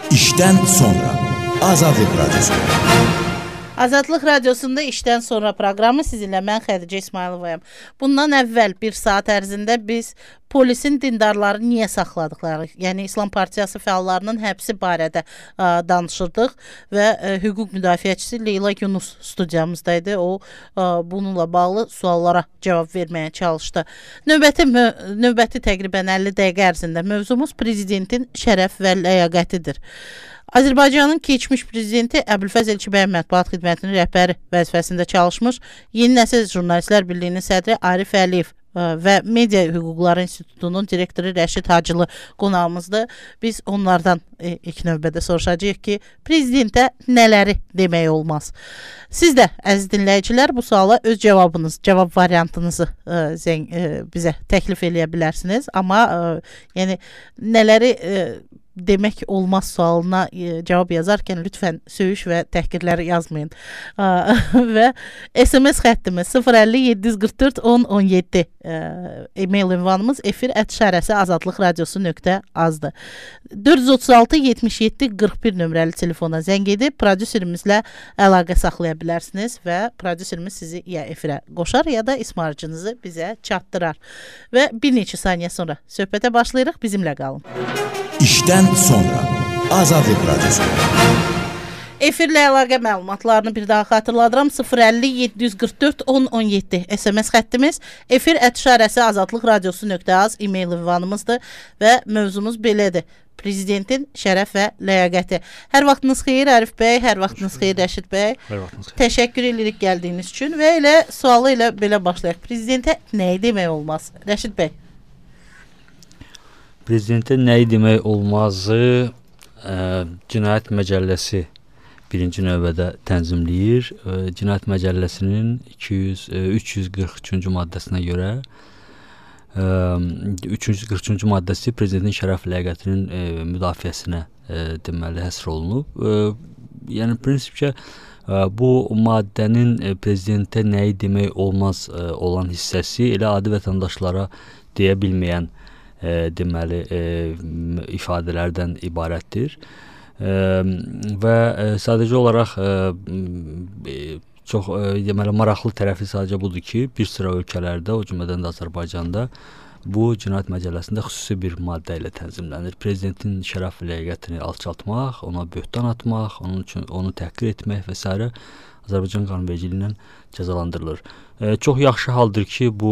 İşdən sonra Azadlıq Radyosu. Azadlıq Radiosunda işdən sonra proqramı sizinlə mən Xədicə İsmayılovayam. Bundan əvvəl bir saat ərzində biz polisin dindarları niyə saxladıqları, yəni İslam Partiyası fəallarının həbsi barədə danışırdıq və hüquq müdafiəçisi Leyla Yunus studiyamızdaydı. O bununla bağlı suallara cavab verməyə çalışdı. Növbəti təqribən 50 dəqiqə ərzində mövzumuz prezidentin şərəf və ləyaqətidir. Azərbaycanın keçmiş prezidenti Əbülfəz Elçibəy Mətbuat Xidmətinin rəhbəri vəzifəsində çalışmış Yeni Nəsil Jurnalistlər Birliyinin sədri Arif Əliyev və Media Hüquqları İnstitutunun direktoru Rəşid Hacılı qonağımızdır. Biz onlardan ilk növbədə soruşacağıq ki, prezidentə nələri demək olmaz? Siz də, əziz dinləyicilər, bu suala öz cavab variantınızı bizə təklif eləyə bilərsiniz. Amma yəni nələri demək olmaz sualına cavab yazarkən lütfən söyüş və təhqirləri yazmayın. Və SMS xəttimiz 050 744 1017 e-mail ünvanımız efir@azadlıqradiosu.az-dır. 436 77 41 nömrəli telefona zəng edib prodüserimizlə əlaqə saxlaya bilərsiniz və prodüserimiz sizi ya efirə qoşar, ya da ismarıcınızı bizə çatdırar. Və bir neçə saniyə sonra söhbətə başlayırıq. Bizimlə qalın. İşdən sonra Azadlıq Radyosu. Efirlə əlaqə məlumatlarını bir daha xatırladıram. 050 744 1017 SMS xəttimiz, efir@azadlıqradiosu.az e-mail ünvanımızdır və mövzumuz belədir. Prezidentin şərəf və ləyaqəti. Hər vaxtınız xeyir Arif bəy, hər vaxtınız xeyir Rəşid bəy. Hər vaxtınız xeyir. Təşəkkür edirik gəldiyiniz üçün və elə sualı ilə belə başlayaq. Prezidentə nəyi demək olmaz? Rəşid bəy. Prezidentə nəyi demək olmazı Cinayət Məcəlləsi birinci növbədə tənzimləyir. Cinayət Məcəlləsinin 343-cü maddəsinə görə 343-cü maddəsi prezidentin şərəf ləyaqətinin müdafiəsinə deməli həsr olunub. Yəni prinsipcə bu maddənin prezidentə nəyi demək olmaz olan hissəsi elə adi vətəndaşlara deyə bilməyən deməli ifadələrdən ibarətdir. Və sadəcə olaraq çox deməli maraqlı tərəfi sadəcə budur ki, bir sıra ölkələrdə, o cümlədən də Azərbaycanda bu Cinayət Məcəlləsində xüsusi bir maddə ilə tənzimlənir. Prezidentin şərəf və ləyaqətini alçaltmaq, ona böhtan atmaq, onun üçün onu təhqir etmək və s. Azərbaycan qanunvericiliyi ilə cəzalandırılır. Çox yaxşı haldır ki, bu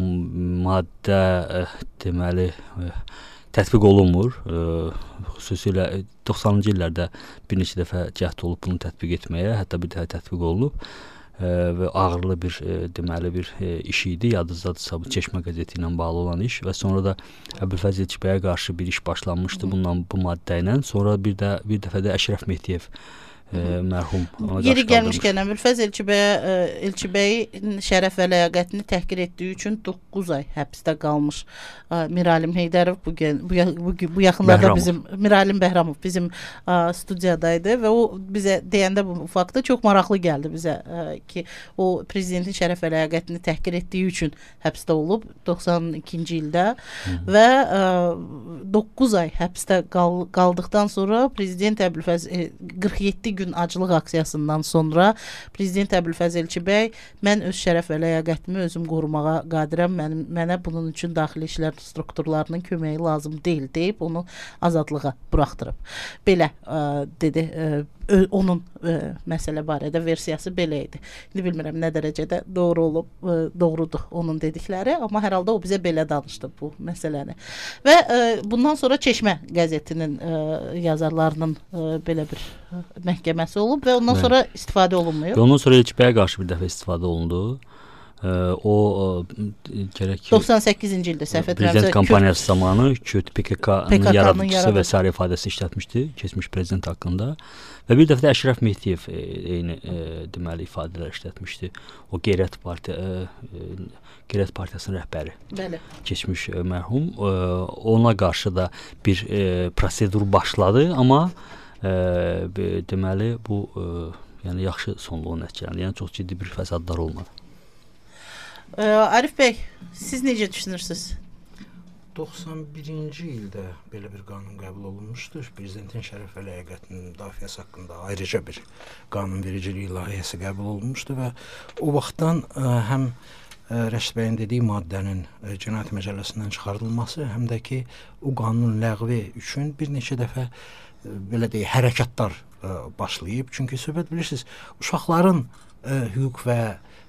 maddə deməli tətbiq olunmur. Xüsusilə 90-cı illərdə bir neçə dəfə cəhd olub bunu tətbiq etməyə, hətta bir dəfə tətbiq olunub və ağırlı bir deməli bir iş idi. Yadınızdadırsa bu Çeşmə qəzeti ilə bağlı olan iş və sonra da Əbülfəz Elçibəyə qarşı bir iş başlanmışdı bu maddə ilə. Sonra bir dəfə də Əşrəf Mehdiyev mərhum yeri gəlmişkən Əbülfəz Elçibəyin şərəf və ləyaqətini təhqir etdiyi üçün 9 ay həbsdə qalmış Miralim Heydərov bu yaxınlarda bizim Miralim Bəhramov bizim studiyadaydı və o bizə deyəndə bu faktı çox maraqlı gəldi bizə ki, o prezidentin şərəf və ləyaqətini təhqir etdiyi üçün həbsdə olub 92-ci ildə və 9 ay həbsdə qaldıqdan sonra prezident Əbülfəz 47 gün aclıq aksiyasından sonra prezident Əbülfəz Elçibəy mən öz şərəf və ləyaqətimi özüm qorumağa qadirəm, mənə bunun üçün daxili işlər strukturlarının köməyi lazım deyil deyib onu azadlığa buraxdırıb. Belə dedi, onun məsələ barədə versiyası belə idi. İndi bilmirəm nə dərəcədə doğrudur onun dedikləri, amma hər halda o bizə belə danışdı bu məsələni. Və bundan sonra Çeşmə qəzetinin yazarlarının belə bir məhkəməsi olub və ondan sonra istifadə olunmuyor. Ondan sonra Elçibəyə qarşı bir dəfə istifadə olundu. O gərək 98-ci ildə səhv etmirəmsə prezident kampaniyası zamanı Kürt PKK-nın yaradıcısı və sair ifadəsi işlətmişdi keçmiş prezident haqqında və bir dəfə də Əşrəf Mehdiyev eyni deməli ifadələr işlətmişdi. O Qeyrət Partiyasının rəhbəri. Bəli. Keçmiş mərhum ona qarşı da bir prosedur başladı, amma deməli bu yəni yaxşı sonluğu nəticələndi. Yəni çox ciddi bir fəsadlar olmadı. Arif bəy, siz necə düşünürsünüz? 91-ci ildə belə bir qanun qəbul olunmuşdur. Prezidentin şərəf və ləyaqətinin müdafiəsi haqqında ayrıca bir qanunvericilik layihəsi qəbul olunmuşdur və o vaxtdan həm Rəşid bəyin dediyi maddənin Cinayət Məcəlləsindən çıxarılması, həm də ki, o qanunun ləğvi üçün bir neçə dəfə belə deyək, hərəkətlər başlayıb. Çünki söhbət bilirsiniz, uşaqların hüquq və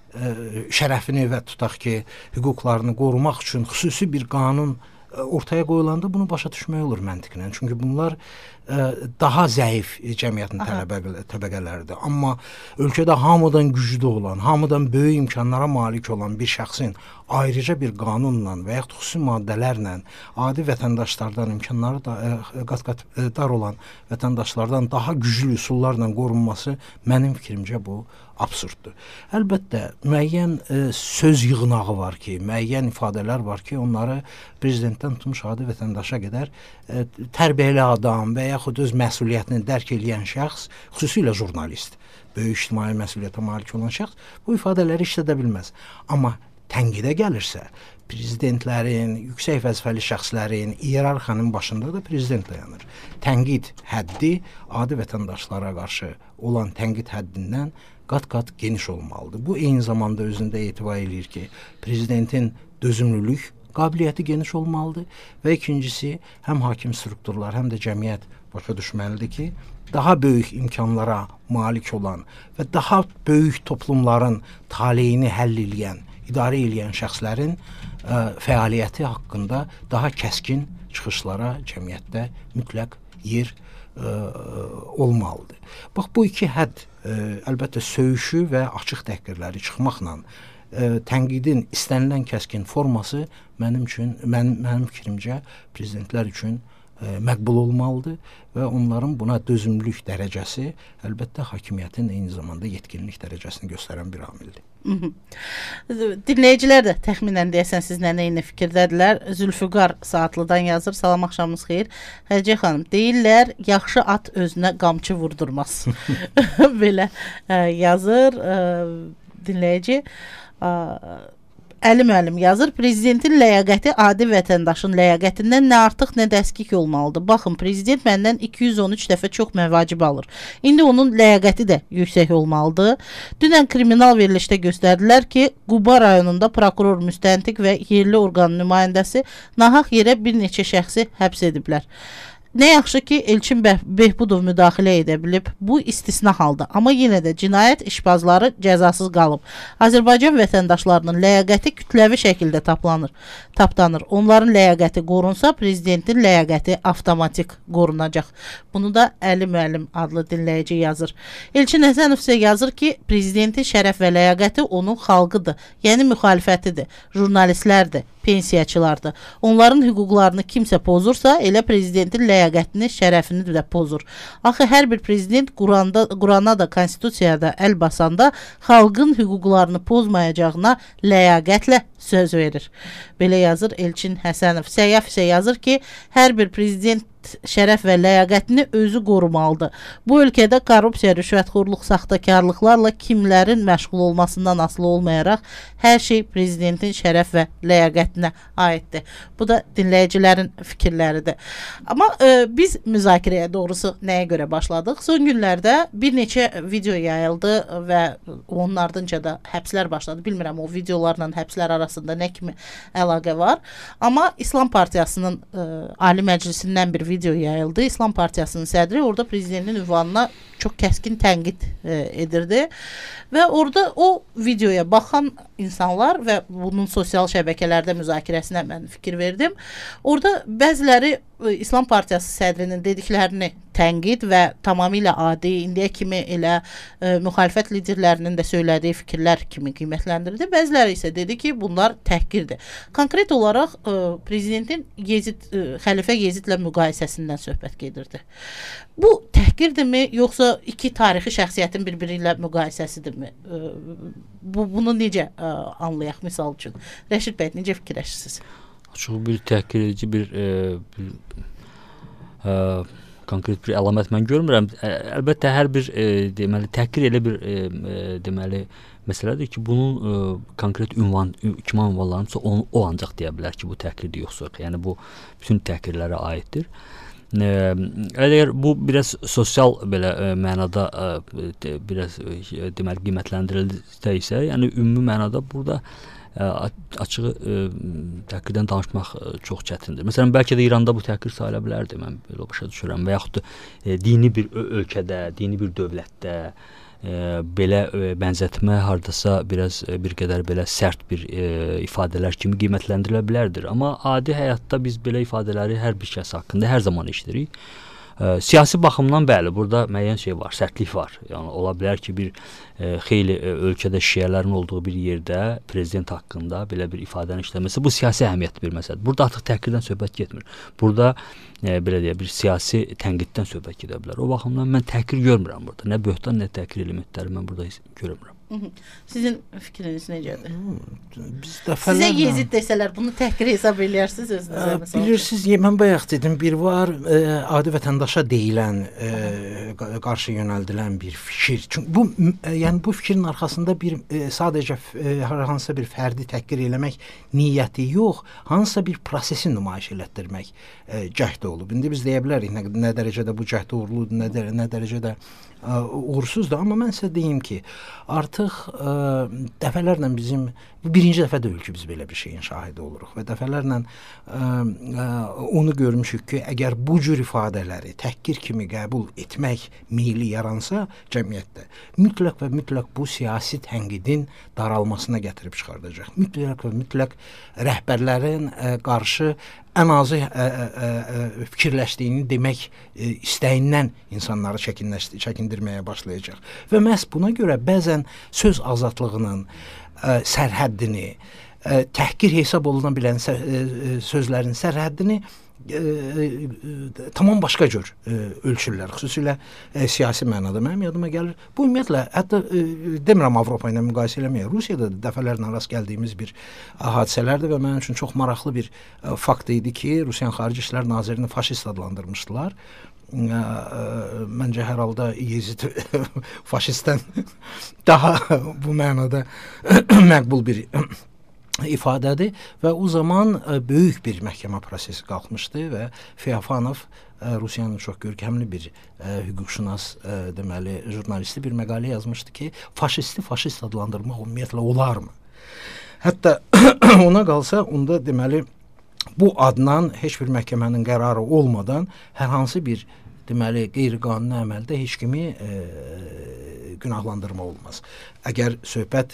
şərəfini və tutaq ki, hüquqlarını qorumaq üçün xüsusi bir qanun ortaya qoyulanda bunu başa düşmək olur məntiqlə. Çünki bunlar daha zəif cəmiyyətin təbəqələridir. Amma ölkədə hamıdan güclü olan, hamıdan böyük imkanlara malik olan bir şəxsin ayrıca bir qanunla və yaxud xüsusi maddələrlə adi vətəndaşlardan imkanları da qat-qat dar olan vətəndaşlardan daha güclü üsullarla qorunması mənim fikrimcə bu absurddur. Əlbəttə, müəyyən söz yığınağı var ki, müəyyən ifadələr var ki, onları prezidentdən tutmuş adi vətəndaşa qədər tərbiyəli adam və yaxud öz məsuliyyətini dərk edən şəxs, xüsusilə jurnalist, böyük ictimai məsuliyyətə malik olan şəxs bu ifadələri işlədə bilməz. Amma tənqidə gəlirsə, prezidentlərin, yüksək vəzifəli şəxslərin, iyerarxiyanın başında da prezident dayanır. Tənqid həddi adi vətəndaşlara qarşı olan tənqid həddindən qat-qat geniş olmalıdır. Bu eyni zamanda özündə etibar edir ki, prezidentin dözümlülük qabiliyyəti geniş olmalıdır və ikincisi, həm hakim strukturlar, həm də cəmiyyət başa düşməlidir ki, daha böyük imkanlara malik olan və daha böyük toplumların taleyini həll edən, idarə edən şəxslərin fəaliyyəti haqqında daha kəskin çıxışlara cəmiyyətdə mütləq yer olmalıdır. Bax, bu iki hədd əlbəttə söyüşü və açıq təhqirləri çıxmaqla tənqidin istənilən kəskin forması mənim fikrimcə prezidentlər üçün məqbul olmalıdır və onların buna dözümlülük dərəcəsi əlbəttə hakimiyyətin eyni zamanda yetkinlik dərəcəsini göstərən bir amildir. Dinləyicilər də təxminən deyəsən sizlə eyni fikirdədirlər. Zülfüqar Saatlıdan yazır. Salam, axşamınız xeyir. Həcə xanım, deyirlər, yaxşı at özünə qamçı vurdurmaz. Belə yazır dinləyici. Əli müəllim yazır, prezidentin ləyaqəti adi vətəndaşın ləyaqətindən nə artıq, nə dəskik olmalıdır. Baxın, prezident məndən 213 dəfə çox məvacib alır. İndi onun ləyaqəti də yüksək olmalıdır. Dünən kriminal verilişdə göstərdilər ki, Quba rayonunda prokuror müstəntiq və yerli orqanın nümayəndəsi nahaq yerə bir neçə şəxsi həbs ediblər. Nə yaxşı ki, Elçin Behbudov müdaxilə edə bilib. Bu istisna halda. Amma yenə də cinayət işbazları cəzasız qalıb. Azərbaycan vətəndaşlarının ləyaqəti kütləvi şəkildə tapdanır. Onların ləyaqəti qorunsa, prezidentin ləyaqəti avtomatik qorunacaq. Bunu da Əli müəllim adlı dinləyici yazır. Elçin Həsənov isə yazır ki, prezidentin şərəf və ləyaqəti onun xalqıdır. Yəni müxalifətidir, jurnalistlərdir, pensiyaçılardır. Onların hüquqlarını kimsə pozursa, elə prezidentin ləyaqətini, şərəfini də pozur. Axı hər bir prezident Qurana da, konstitusiyada əl basanda xalqın hüquqlarını pozmayacağına ləyaqətlə söz verir. Belə yazır Elçin Həsənov. Səyyaf isə yazır ki, hər bir prezident şərəf və ləyaqətini özü qorumalıdır. Bu ölkədə korrupsiya, rüşvətxorluq, saxtakarlıqlarla kimlərin məşğul olmasından asılı olmayaraq hər şey prezidentin şərəf və ləyaqətinə aiddir. Bu da dinləyicilərin fikirləridir. Amma biz müzakirəyə doğrusu nəyə görə başladıq? Son günlərdə bir neçə video yayıldı və onun ardınca da həbslər başladı. Bilmirəm, o videolarla həbslər arasında nə kimi əlaqə var. Amma İslam Partiyasının Ali Məclisindən bir video yayıldı. İslam Partiyasının sədri orada prezidentin ünvanına çox kəskin tənqid edirdi və orada o videoya baxan insanlar və bunun sosial şəbəkələrdə müzakirəsinə mən fikir verdim. Orada bəziləri İslam Partiyası sədrinin dediklərini tənqid və tamamilə adi, indiyə kimi elə müxalifət liderlərinin də söylədiyi fikirlər kimi qiymətləndirdi. Bəziləri isə dedi ki, bunlar təhqirdir. Konkret olaraq prezidentin xəlifə Yezidlə müqayisəsindən söhbət gedirdi. Bu təhqirdirmi, yoxsa iki tarixi şəxsiyyətin birbiri ilə müqayisəsidirmi? Bunu necə anlayaq misal üçün? Rəşid bəy, necə fikirləşirsiniz? Çox bir təhqir edici bir konkret bir əlamət mən görmürəm. Əlbəttə hər bir deməli təhqir elə bir deməli məsələdir ki, bunun konkret ünvan kimi ünvanlanırsa o ancaq deyə bilər ki, bu təhqirdir yoxsa yox. Yəni bu bütün təhqirlərə aiddir. Əgər bu biraz sosial belə mənada biraz deməli qiymətləndirilsə isə, yəni ümumi mənada burada açığı təhqirdən danışmaq çox çətindir. Məsələn, bəlkə də İranda bu təhqir sayıla bilərdi, mən belə başa düşürəm. Və yaxud da dini bir ölkədə, dini bir dövlətdə belə bənzətmə hardasa biraz bir qədər belə sərt bir ifadələr kimi qiymətləndirilə bilərdir. Amma adi həyatda biz belə ifadələri hər bir kəs haqqında hər zaman eşidirik. Siyasi baxımdan bəli, burada müəyyən şey var, sərtlik var. Yəni ola bilər ki, bir xeyli ölkədə şiələrin olduğu bir yerdə prezident haqqında belə bir ifadənin işləməsi bu siyasi əhəmiyyətli bir məsələdir. Burada artıq təhqirdən söhbət getmir. Burada belə deyə bir siyasi tənqiddən söhbət gedə bilər. O baxımdan mən təhqir görmürəm burada. Nə böhtan, nə təhqir elementləri mən burada görmürəm. Sizin fikriniz necədir? Biz dəfələrlə... Sizə Yezid desələr, bunu təhqir hesab edirsiniz özünüzə? Bilirsiniz, mən bayaq dedim, bir var adi vətəndaşa deyilən, qarşı yönəldilən bir fikir. Çünki bu, yəni bu fikrin arxasında bir sadəcə hər hansısa bir fərdi təhqir eləmək niyyəti yox, hansısa bir prosesi nümayiş elətdirmək cəhdi olub. İndi biz deyə bilərik nə dərəcədə bu cəhd uğurludur, nə dərəcədə uğursuzdur. Amma mən sizə deyim ki, artıq dəfələrlə bizim, birinci dəfə deyil ki, biz belə bir şeyin şahidi oluruq və dəfələrlə onu görmüşük ki, əgər bu cür ifadələri təhqir kimi qəbul etmək meyli yaransa cəmiyyətdə, mütləq və mütləq bu siyasi tənqidin daralmasına gətirib çıxardacaq. Mütləq və mütləq rəhbərlərin qarşı ən azı fikirləşdiyini demək istəyindən insanları çəkindirməyə başlayacaq. Və məhz buna görə bəzən söz azadlığının sərhəddini, təhqir hesab oluna bilən sözlərin sərhəddini tamam başqa cür ölçürlər. Xüsusilə siyasi mənada mənim yadıma gəlir. Bu ümumiyyətlə, hətta demirəm Avropa ilə müqayisə eləməyə, Rusiyada dəfələrlə rast gəldiyimiz bir hadisələrdir və mənim üçün çox maraqlı bir fakt idi ki, Rusiyanın Xarici İşlər Nazirini faşist adlandırmışdılar. Məncə hər halda Yezid faşistdən daha bu mənada məqbul bir ifadədir və o zaman böyük bir məhkəmə prosesi qalxmışdı və Feofanov Rusiyanın çox görkəmli bir hüquqşünas deməli jurnalisti bir məqalə yazmışdı ki, faşisti faşist adlandırmaq ümumiyyətlə olarmı? Hətta ona qalsa onda deməli bu adnan heç bir məhkəmənin qərarı olmadan hər hansı bir deməli qeyri-qanuni əməldə heç kimi günahlandırma olmaz. Əgər söhbət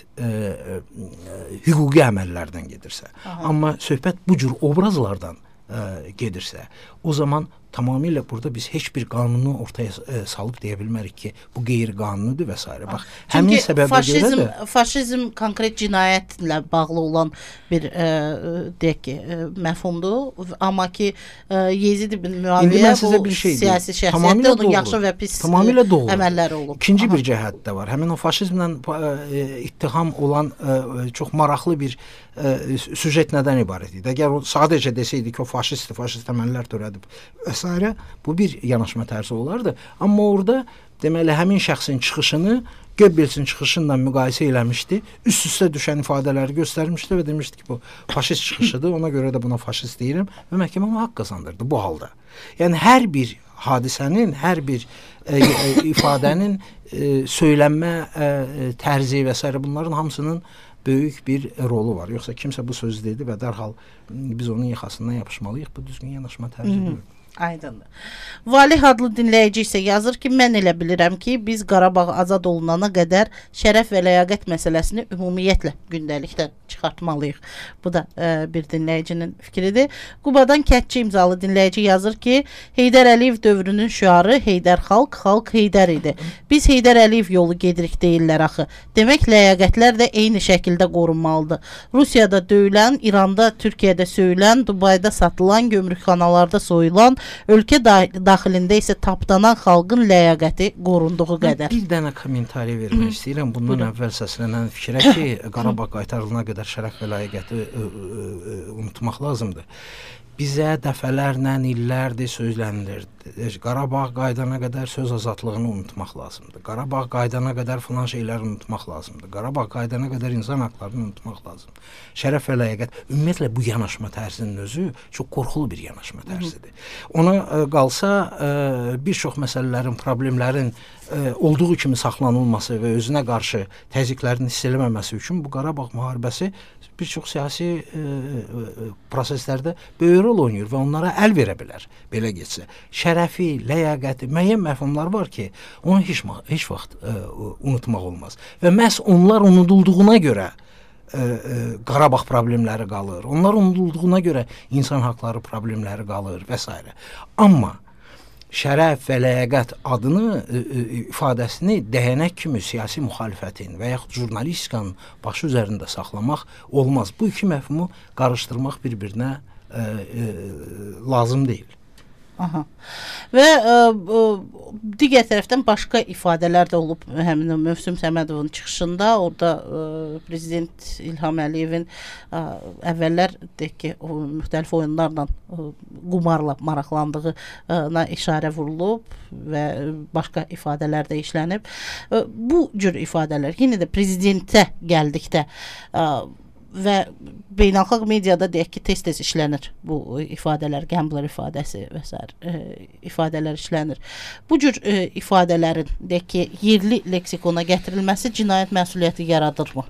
hüquqi əməllərdən gedirsə. Amma söhbət bu cür obrazlardan gedirsə, o zaman tamamilə burada biz heç bir qanunu ortaya salıb deyə bilmərik ki, bu qeyri-qanunudur və s. Bax, həmin səbəbə görə də faşizm konkret cinayətlə bağlı olan bir deyək ki, məfhumdur, amma ki Yezid ibn Müaviyə bu siyasi şəxsiyyətdə onun yaxşı və pis əməlləri olub. İkinci bir cəhət də var. Həmin o faşizmlə ittiham olan çox maraqlı bir süjet nədən ibarət idi? Əgər o sadəcə desəydi ki, o faşistdir, faşist əməllər törədib və s. Bu bir yanaşma tərzi olardı. Amma orada deməli həmin şəxsin çıxışını Goebbelsin çıxışıyla müqayisə eləmişdi. Üst-üstə düşən ifadələri göstərmişdi və demişdi ki, bu faşist çıxışıdır. Ona görə də buna faşist deyirəm və məhkəmə haqq qazandırdı bu halda. Yəni hər bir hadisənin, hər bir ifadənin söylənmə tərzi və s. bunların hamısının böyük bir rolu var. Yoxsa kimsə bu sözü dedi və dərhal biz onun yaxasından yapışmalıyıq. Bu düzgün yanaşma tərzidir. Aydındır. Valih adlı dinləyici isə yazır ki, mən elə bilirəm ki, biz Qarabağ azad olunana qədər şərəf və ləyaqət məsələsini ümumiyyətlə gündəlikdən çıxartmalıyıq. Bu da bir dinləyicinin fikridir. Qubadan Kətçi imzalı dinləyici yazır ki, Heydər Əliyev dövrünün şüarı Heydər xalq, xalq Heydər idi. Biz Heydər Əliyev yolu gedirik deyirlər axı. Demək ləyaqətlər də eyni şəkildə qorunmalıdır. Rusiyada döyülən, İranda, Türkiyədə söyülən, Dubayda satılan, gömrükxanalarda soyulan, ölkə daxilində isə tapdanan xalqın ləyaqəti qorunduğu qədər. Bir dənə kommentariya vermək istəyirəm. Bundan əvvəl səslənən fikrə ki, Qarabağ qaytarılana qədər şərəf və ləyaqəti unutmaq lazımdır. Bizə dəfələrlə, illərdir Qarabağ qaydana qədər söz azadlığını unutmaq lazımdır. Qarabağ qaydana qədər filan şeyləri unutmaq lazımdır. Qarabağ qaydana qədər insan haqlarını unutmaq lazımdır. Şərəf və ləyaqət, ümumiyyətlə bu yanaşma tərzinin özü çox qorxulu bir yanaşma tərzidir. Ona qalsa bir çox məsələlərin, problemlərin olduğu kimi saxlanılması və özünə qarşı təzyiqlərin hiss eləməməsi üçün bu Qarabağ müharibəsi bir çox siyasi proseslərdə böyük rol oynayır və onlara əl verə bilər, belə getsə. Şərəfi, ləyaqəti, müəyyən məfhumlar var ki, onu heç vaxt unutmaq olmaz. Və məhz onlar unudulduğuna görə Qarabağ problemləri qalır. Onlar unudulduğuna görə insan haqları problemləri qalır və s. Amma şərəf və ləyaqət adını, ifadəsini dəyənək kimi siyasi müxalifətin və yaxud jurnalistikanın başı üzərində saxlamaq olmaz. Bu iki məfhumu qarışdırmaq bir-birinə lazım deyil. Aha. Və digər tərəfdən başqa ifadələr də olub həmin Mövsüm Səmədovun çıxışında. Orada prezident İlham Əliyevin əvvəllər deyək ki, müxtəlif oyunlarla, qumarla maraqlandığına işarə vurulub və başqa ifadələr də işlənib. Bu cür ifadələr yenə də prezidentə gəldikdə və beynəlxalq mediada deyək ki, tez-tez işlənir bu ifadələr, gambler ifadəsi və s. ifadələr işlənir. Bu cür ifadələrin deyək ki, yerli leksikona gətirilməsi cinayət məsuliyyəti yaradırmı?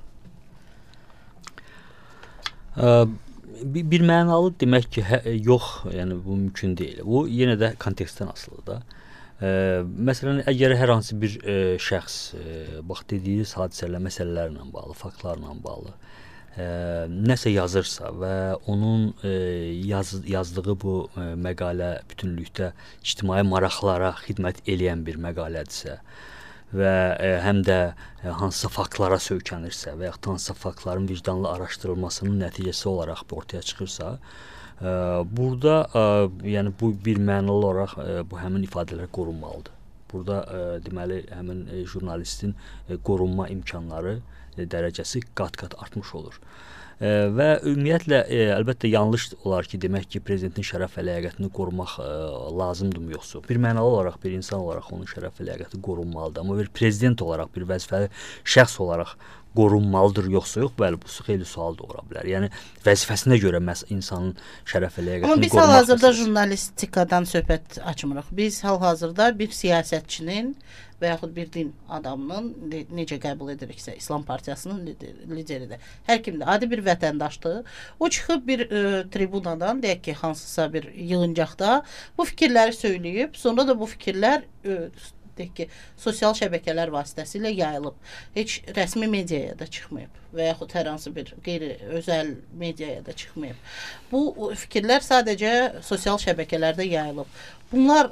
Bir mənalı demək ki, yox, yəni bu mümkün deyil. Bu yenə də kontekstdən asılıdır da. Məsələn, əgər hər hansı bir şəxs bax dediyiniz hadisələr, məsələlərlə bağlı, faktlarla bağlı nəsə yazırsa və onun yazdığı bu məqalə bütünlükdə ictimai maraqlara xidmət eləyən bir məqalədirsə və həm də hansısa faktlara söykənirsə və yaxud hansısa faktların vicdanlı araşdırılmasının nəticəsi olaraq ortaya çıxırsa, burada yəni bu bir mənalı olaraq bu həmin ifadələr qorunmalıdır. Burada deməli həmin jurnalistin qorunma imkanları dərəcəsi qat-qat artmış olur. Və ümumiyyətlə əlbəttə yanlış olar ki, demək ki, prezidentin şərəf və ləyaqətini qorumaq lazımdır yoxsa. Bir mənalı olaraq, bir insan olaraq onun şərəf və ləyaqəti qorunmalıdır. Amma bir prezident olaraq, bir vəzifəli şəxs olaraq qorunmalıdır yoxsa yox, bəli, bu xeyli sual doğura bilər. Yəni vəzifəsinə görə insanın şərəf və ləyaqətini qorumaq. Amma biz hal-hazırda jurnalistikadan söhbət açmırıq. Biz hal-hazırda bir siyasətçinin və yaxud bir din adamının necə qəbul ediriksə, İslam Partiyasının lideridir. Hər kimdə adi bir vətəndaşdır. O çıxıb bir tribunadan, deyək ki, hansısa bir yığıncaqda bu fikirləri söyləyib, sonra da bu fikirlər deyək ki, sosial şəbəkələr vasitəsilə yayılıb. Heç rəsmi mediaya da çıxmayıb və yaxud hər hansı bir qeyri-özəl mediaya da çıxmayıb. Bu fikirlər sadəcə sosial şəbəkələrdə yayılıb. Bunlar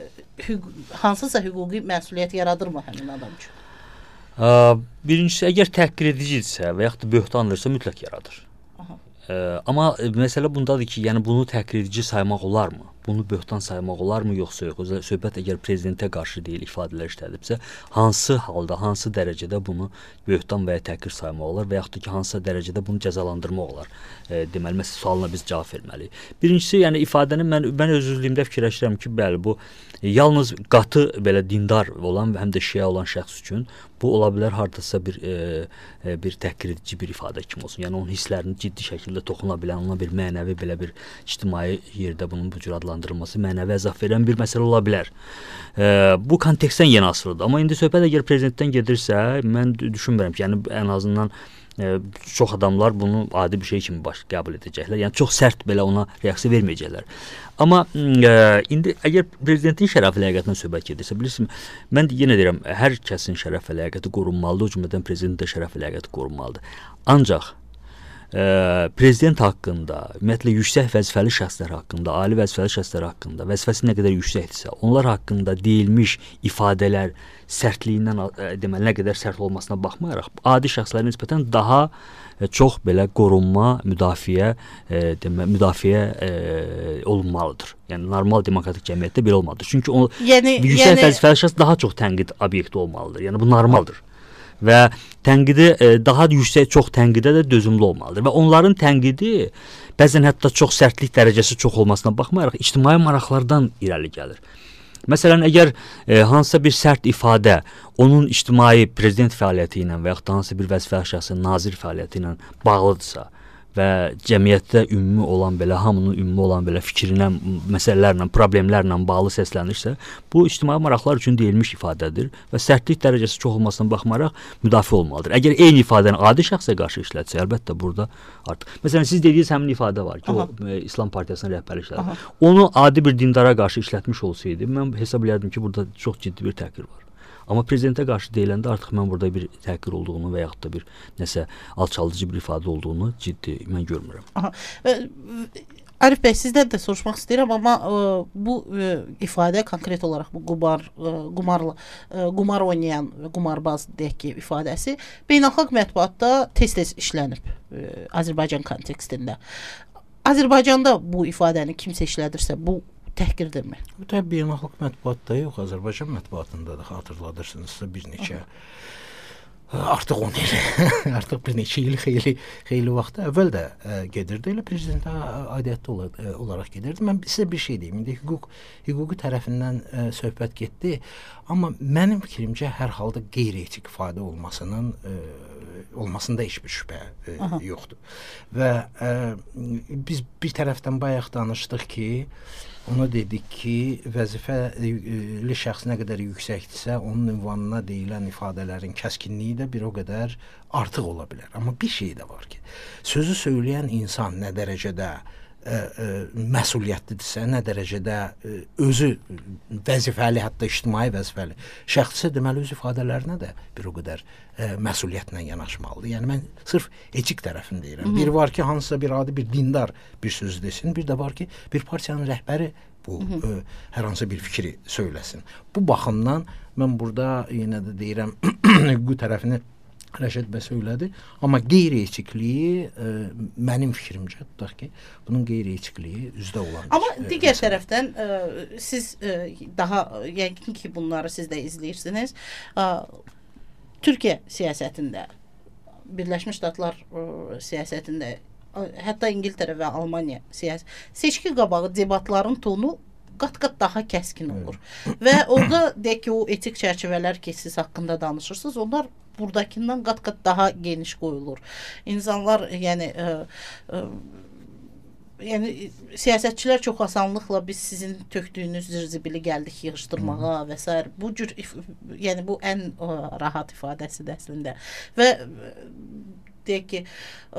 hansısa hüquqi məsuliyyət yaradırmı həmin adam üçün? Birincisi, əgər təhqir edicidirsə və yaxud da böhtandırsa mütləq yaradır. Amma məsələ bundadır ki, yəni bunu təhqir edici saymaq olarmı? Bunu böhtan saymaq olarmı yoxsa yox? Söhbət əgər prezidentə qarşı deyil, ifadələr işlədibsə, hansı halda, hansı dərəcədə bunu böhtan və ya təhqir saymaq olar və yaxud da ki, hansı dərəcədə bunu cəzalandırmaq olar? Deməli, məsələ sualına biz cavab verməliyik. Birincisi, yəni ifadəni mən öz-özlüyümdə fikirləşirəm ki, bəli, bu yalnız qatı belə dindar olan və həm də şiə olan şəxs üçün bu ola bilər hardasa bir təhqir edici bir ifadə kimi olsun. Yəni onun hisslərini ciddi şəkildə toxuna bilən, ona bir mənəvi belə bir ictimai yerdə bunun bu cür adlandırılması mənəvi əzab verən bir məsələ ola bilər. Bu kontekstdən yenə asılıdır. Amma indi söhbət əgər prezidentdən gedirsə, mən düşünmürəm ki, yəni ən azından çox adamlar bunu adi bir şey kimi qəbul edəcəklər. Yəni çox sərt belə ona reaksiya verməyəcəklər. Amma indi əgər prezidentin şərəf və ləyaqətindən söhbət gedirsə, bilirsiniz, mən yenə deyirəm, hər kəsin şərəf və ləyaqəti qorunmalıdır, o cümlədən prezidentin də şərəf və ləyaqəti qorunmalıdır. Ancaq prezident haqqında, ümumiyyətlə yüksək vəzifəli şəxslər haqqında, ali vəzifəli şəxslər haqqında, vəzifəsi nə qədər yüksəkdirsə, onlar haqqında deyilmiş ifadələr sərtliyindən, deməli, nə qədər sərt olmasına baxmayaraq, adi şəxslərə nisbətən daha çox belə qorunma, müdafiə olunmalıdır. Yəni normal demokratik cəmiyyətdə belə olmalıdır. Çünki o yüksək vəzifəli şəxs daha çox tənqid obyekti olmalıdır. Yəni bu normaldır. Və tənqidi daha yüksək, çox tənqidə də dözümlü olmalıdır. Və onların tənqidi bəzən hətta çox sərtlik dərəcəsi çox olmasına baxmayaraq ictimai maraqlardan irəli gəlir. Məsələn, əgər hansısa bir sərt ifadə onun ictimai prezident fəaliyyəti ilə və yaxud da hansısa bir vəzifəli şəxsin nazir fəaliyyəti ilə bağlıdırsa və cəmiyyətdə ümumi olan belə, hamının ümumi olan belə fikrinə, məsələlərlə, problemlərlə bağlı səslənirsə, bu ictimai maraqlar üçün deyilmiş ifadədir və sərtlik dərəcəsi çox olmasına baxmayaraq müdafiə olmalıdır. Əgər eyni ifadəni adi şəxsə qarşı işlətsə, əlbəttə burada artıq. Məsələn, siz dediyiniz həmin ifadə var ki, o İslam Partiyasının rəhbərlik işlədir. Onu adi bir dindara qarşı işlətmiş olsaydı, mən hesab edirdim ki, burada çox ciddi bir təhqir var. Amma prezidentə qarşı deyiləndə artıq mən burada bir təhqir olduğunu və yaxud da bir nəsə alçaldıcı bir ifadə olduğunu ciddi mən görmürəm. Arif bəy, sizdən də soruşmaq istəyirəm, amma bu ifadə konkret olaraq bu qumar oynayan və qumarbaz deyək ki, ifadəsi beynəlxalq mətbuatda tez-tez işlənib Azərbaycan kontekstində. Azərbaycanda bu ifadəni kimsə işlədirsə, bu təhqirdirmi? Bu təbii beynəlxalq mətbuatda yox, Azərbaycan mətbuatında da xatırladırsınızsa bir neçə artıq 10 il, artıq bir neçə il xeyli vaxt əvvəl də gedirdi, elə prezidentə aidiyyətli olaraq gedirdi. Mən sizə bir şey deyim, indi hüquqi tərəfindən söhbət getdi, amma mənim fikrimcə hər halda qeyri-etik ifadə olmasında heç bir şübhə yoxdur. Və biz bir tərəfdən bayaq danışdıq ki, ona dedik ki, vəzifəli şəxs nə qədər yüksəkdirsə, onun ünvanına deyilən ifadələrin kəskinliyi də bir o qədər artıq ola bilər. Amma bir şey də var ki, sözü söyləyən insan nə dərəcədə məsuliyyətlidirsə, nə dərəcədə özü vəzifəli, hətta ictimai vəzifəli şəxsə, deməli öz ifadələrinə də bir o qədər məsuliyyətlə yanaşmalıdır. Yəni mən sırf etik tərəfini deyirəm. Bir var ki, hansısa bir adi bir dindar bir söz desin, bir də var ki, bir partiyanın rəhbəri bu hər hansı bir fikri söyləsin. Bu baxımdan mən burada yenə də deyirəm hüquqi tərəfini Rəşid bəy söylədi, amma qeyri-etikliyi mənim fikrimcə tutaq ki, bunun qeyri-etikliyi üzdə olan. Amma digər tərəfdən siz daha yəqin ki, bunları siz də izləyirsiniz. Türkiyə siyasətində, Birləşmiş Ştatlar siyasətində, hətta İngiltərə və Almaniya seçki qabağı debatların tonu qat-qat daha kəskin olur. Və orada deyək ki, o etik çərçivələr ki, siz haqqında danışırsınız, onlar buradakindən qat-qat daha geniş qoyulur. İnsanlar, yəni siyasətçilər çox asanlıqla biz sizin tökdüyünüz zirzibili gəldik yığışdırmağa və s. Bu cür, yəni bu ən rahat ifadəsidir əslində. Və deyək ki,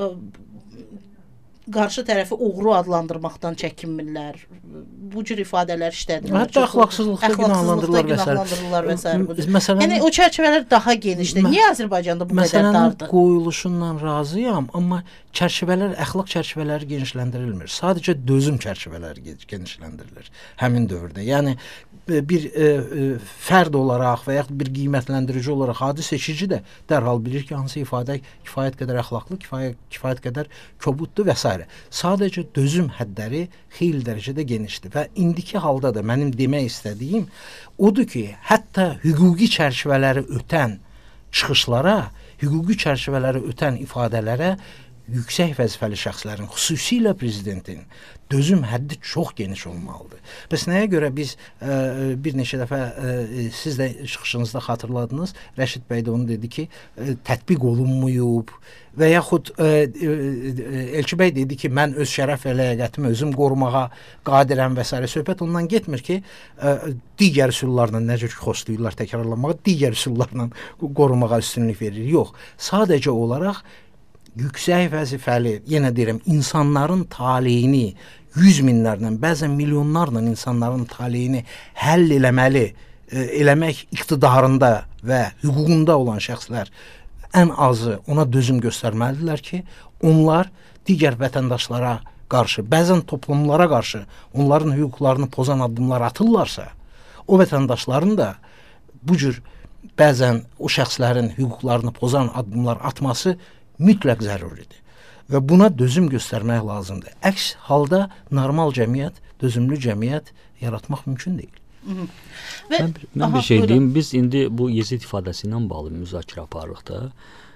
qarşı tərəfi oğru adlandırmaqdan çəkinmirlər. Bu cür ifadələr işlədirlər. Hətta əxlaqsızlıqda günahlandırırlar və s. Yəni o çərçivələr daha genişdir. Niyə Azərbaycanda bu qədər dardır? Məsələnin qoyuluşundan razıyam, amma əxlaq çərçivələri genişləndirilmir. Sadəcə dözüm çərçivələri genişləndirilir həmin dövrdə. Yəni bir fərd olaraq və yaxud bir qiymətləndirici olaraq adi seçici də dərhal bilir ki, hansı ifadə kifayət qədər əxlaqlı, kifayət qədər kobuddur və s. Sadəcə dözüm hədləri xeyli dərəcədə genişdir və indiki halda da mənim demək istədiyim odur ki, hətta hüquqi çərçivələri ötən çıxışlara, hüquqi çərçivələri ötən ifadələrə yüksək vəzifəli şəxslərin, xüsusilə prezidentin dözüm həddi çox geniş olmalıdır. Bəs nəyə görə biz bir neçə dəfə siz də çıxışınızda xatırladınız, Rəşid bəy də onu dedi ki, tətbiq olunmuyub və yaxud Elçi bəy dedi ki, mən öz şərəf və ləyaqətimi özüm qorumağa qadirəm və s. Söhbət ondan getmir ki, digər üsullarla necə xoşlayırlar təkrarlanmağa, digər üsullarla qorumağa üstünlük verir. Yox, sadəcə olaraq yüksək vəzifəli, yenə deyirəm, insanların taleyini 100 minlərlə, bəzən milyonlarla insanların taleyini həll eləmək iqtidarında və hüququnda olan şəxslər ən azı ona dözüm göstərməlidirlər ki, onlar digər vətəndaşlara qarşı, bəzən toplumlara qarşı onların hüquqlarını pozan addımlar atırlarsa, o vətəndaşların da bu cür bəzən o şəxslərin hüquqlarını pozan addımlar atması mütləq zəruridir və buna dözüm göstərmək lazımdır. Əks halda normal cəmiyyət, dözümlü cəmiyyət yaratmaq mümkün deyil. Mən bir şey deyim, biz indi bu Yezid ifadəsi ilə bağlı müzakirə aparırıq da.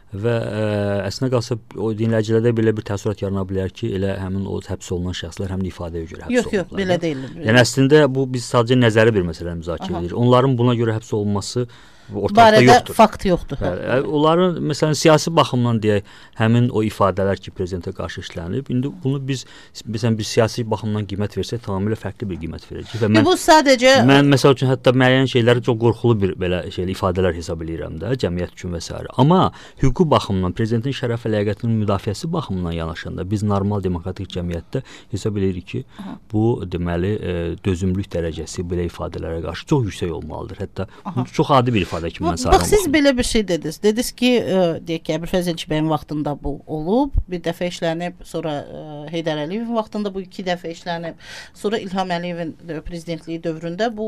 və əslində qalsa o dinləyicilərdə belə bir təəssürat yarana bilər ki, elə həmin o həbs olunan şəxslər həmin ifadəyə görə həbs olunublar. Yox, belə deyil. Yəni əslində bu biz sadəcə nəzəri bir məsələ müzakirə edirik. Onların buna görə həbs olunması ortada yoxdur. Fakt yoxdur. Bəli, onların məsələn siyasi baxımdan deyək, həmin o ifadələr ki, prezidentə qarşı işlənib, indi bunu biz məsələn bir siyasi baxımdan qiymət versək, tamamilə fərqli bir qiymət verəcəyik. Və bu sadəcə mən məsəl üçün hətta müəyyən şeyləri çox qorxulu bir belə ifadələr hesab edirəm də, cəmiyyət üçün və s. Amma hüquqi baxımdan, prezidentin şərəf və ləyaqətinin müdafiəsi baxımından yanaşanda biz normal demokratik cəmiyyətdə hesab edirik ki, bu deməli dözümlülük dərəcəsi belə ifadələrə qarşı çox yüksək olmalıdır. Hətta çox adi bir ifadə kimi mən sayıram. Bax, siz belə bir şey dediniz. Dediniz ki, deyək ki, Əbülfəz Elçibəyin vaxtında bu olub, bir dəfə işlənib, sonra Heydər Əliyevin vaxtında bu 2 dəfə işlənib, sonra İlham Əliyevin prezidentliyi dövründə bu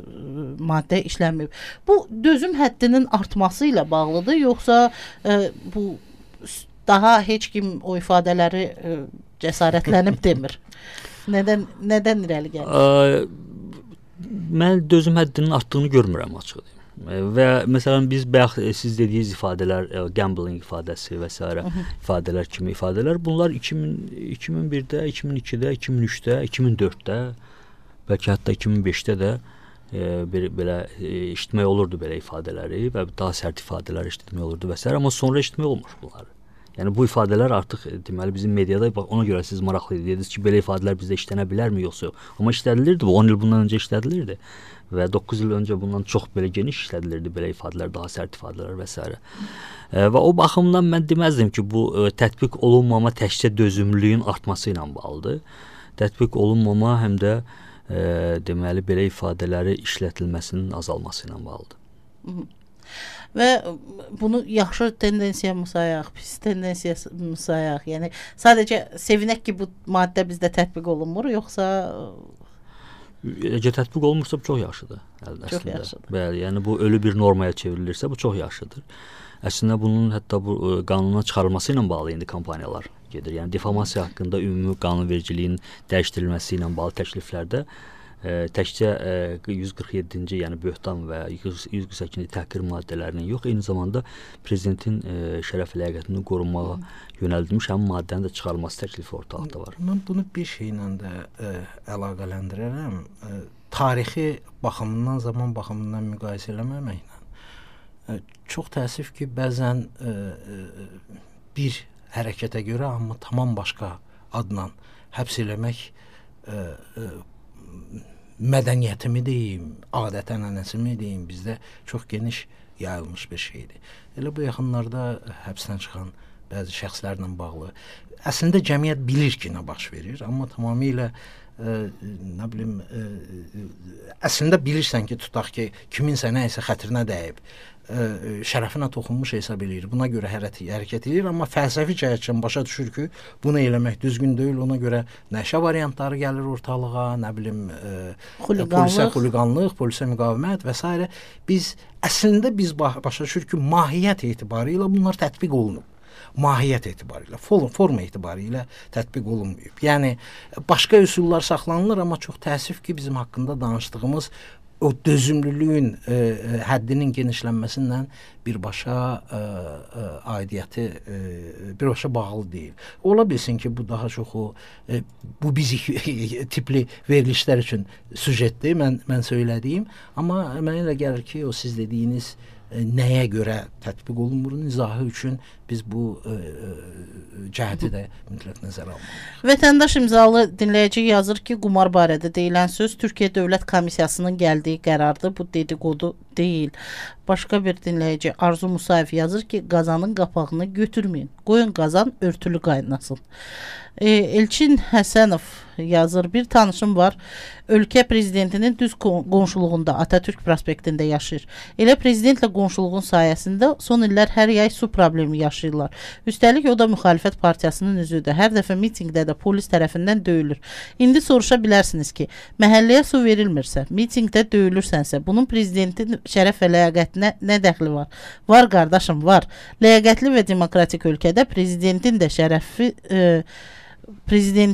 maddə işlənməyib. Bu dözüm həddinin artması ilə bağlıdır, yoxsa bu daha heç kim o ifadələri cəsarətlənib demir? Nədən irəli gəlir? Mən dözüm həddinin artdığını görmürəm açıq deyim. Və məsələn biz bayaq siz dediyiniz ifadələr, gambling ifadəsi və s. ifadələr kimi ifadələr, bunlar 2001-də, 2002-də, 2003-də, 2004-də, bəlkə hətta 2005-də də belə eşitmək olurdu belə ifadələri və daha sərt ifadələr eşitmək olurdu və s. Amma sonra eşitmək olmur bunları. Yəni bu ifadələr artıq deməli bizim mediada ona görə siz maraqlı dediniz ki, belə ifadələr bizdə işlənə bilərmi yoxsa yox. Amma işlədilirdi bu 10 il bundan öncə işlədilirdi və 9 il öncə bundan çox belə geniş işlədilirdi belə ifadələr, daha sərt ifadələr və s. Və o baxımdan mən deməzdim ki, bu tətbiq olunmama təkcə dözümlülüyün artması ilə bağlıdır. Tətbiq olunmama həm də deməli belə ifadələri işlətilməsinin azalması ilə bağlıdır. Və bunu yaxşı tendensiya mı sayaq, pis tendensiya mı sayaq? Yəni sadəcə sevinək ki, bu maddə bizdə tətbiq olunmur, yoxsa Əgər tətbiq olunmursa bu çox yaxşıdır. Çox yaxşıdır. Bəli, yəni bu ölü bir normaya çevrilirsə bu çox yaxşıdır. Əslində bunun hətta bu qanundan çıxarılması ilə bağlı indi kampaniyalar gedir. Yəni difamasiya haqqında ümumi qanunvericiliyin dəyişdirilməsi ilə bağlı təkliflərdə təkcə 147-ci, yəni böhtan və 148-ci təhqir maddələrinin yox, eyni zamanda prezidentin şərəf və ləyaqətinin qorunmağa yönəldilmiş həmin maddənin də çıxarılması təklifi ortalıqda var. Mən bunu bir şeylə də əlaqələndirərəm. Tarixi baxımından, zaman baxımından müqayisə eləməməklə. Çox təəssüf ki, bəzən bir hərəkətə görə, amma tamam başqa adla həbs eləmək mədəniyyətimi deyim, adət-ənənəsimi deyim, bizdə çox geniş yayılmış bir şeydir. Elə bu yaxınlarda həbsdən çıxan bəzi şəxslərlə bağlı. Əslində cəmiyyət bilir ki, nə baş verir, amma tamamilə nə bilim, əslində bilirsən ki, tutaq ki, kiminsə nəyisə xətrinə dəyib, şərəfinə toxunmuş hesab edir, buna görə hərəkət edir, amma fəlsəfi cəhətdən başa düşür ki, bunu eləmək düzgün deyil, ona görə nəşə variantları gəlir ortalığa, nə bilim, xuliqanlıq, polisə müqavimət və s. Biz başa düşür ki, mahiyyət etibarı ilə bunlar tətbiq olunub. Mahiyyət etibarilə, forma etibarilə tətbiq olunmayıb. Yəni, başqa üsullar saxlanılır, amma çox təəssüf ki, bizim haqqında danışdığımız o dözümlülüyün həddinin genişlənməsindən birbaşa aidiyyəti birbaşa bağlı deyil. Ola bilsin ki, bu daha çox bu bizi tipli verilişlər üçün süjetdir, mən söylədiyim, amma mənə elə gəlir ki, o siz dediyiniz nəyə görə tətbiq olunmur izahı üçün biz bu cəhəti də mütləq nəzərə almalıyıq. Vətəndaş imzalı dinləyici yazır ki, qumar barədə deyilən söz Türkiyə Dövlət Komissiyasının gəldiyi qərardır. Bu dedikodu deyil. Başqa bir dinləyici Arzu Musayev yazır ki, qazanın qapağını götürməyin. Qoyun qazan örtülü qaynasın. Elçin Həsənov yazır, bir tanışım var, ölkə prezidentinin düz qonşuluğunda Atatürk prospektində yaşayır. Elə prezidentlə qonşuluğun sayəsində son illər hər yay su problemi yaşayırlar. Üstəlik o da müxalifət partiyasının üzüdür. Hər dəfə mitinqdə də polis tərəfindən döyülür. İndi soruşa bilərsiniz ki, məhəlləyə su verilmirsə, mitinqdə döyülürsənsə, bunun prezidentin şərəf və ləyaqətinə nə dəxli var? Var qardaşım, var. Ləyaqətli və demokratik ölkədə prezidentin də şərəfi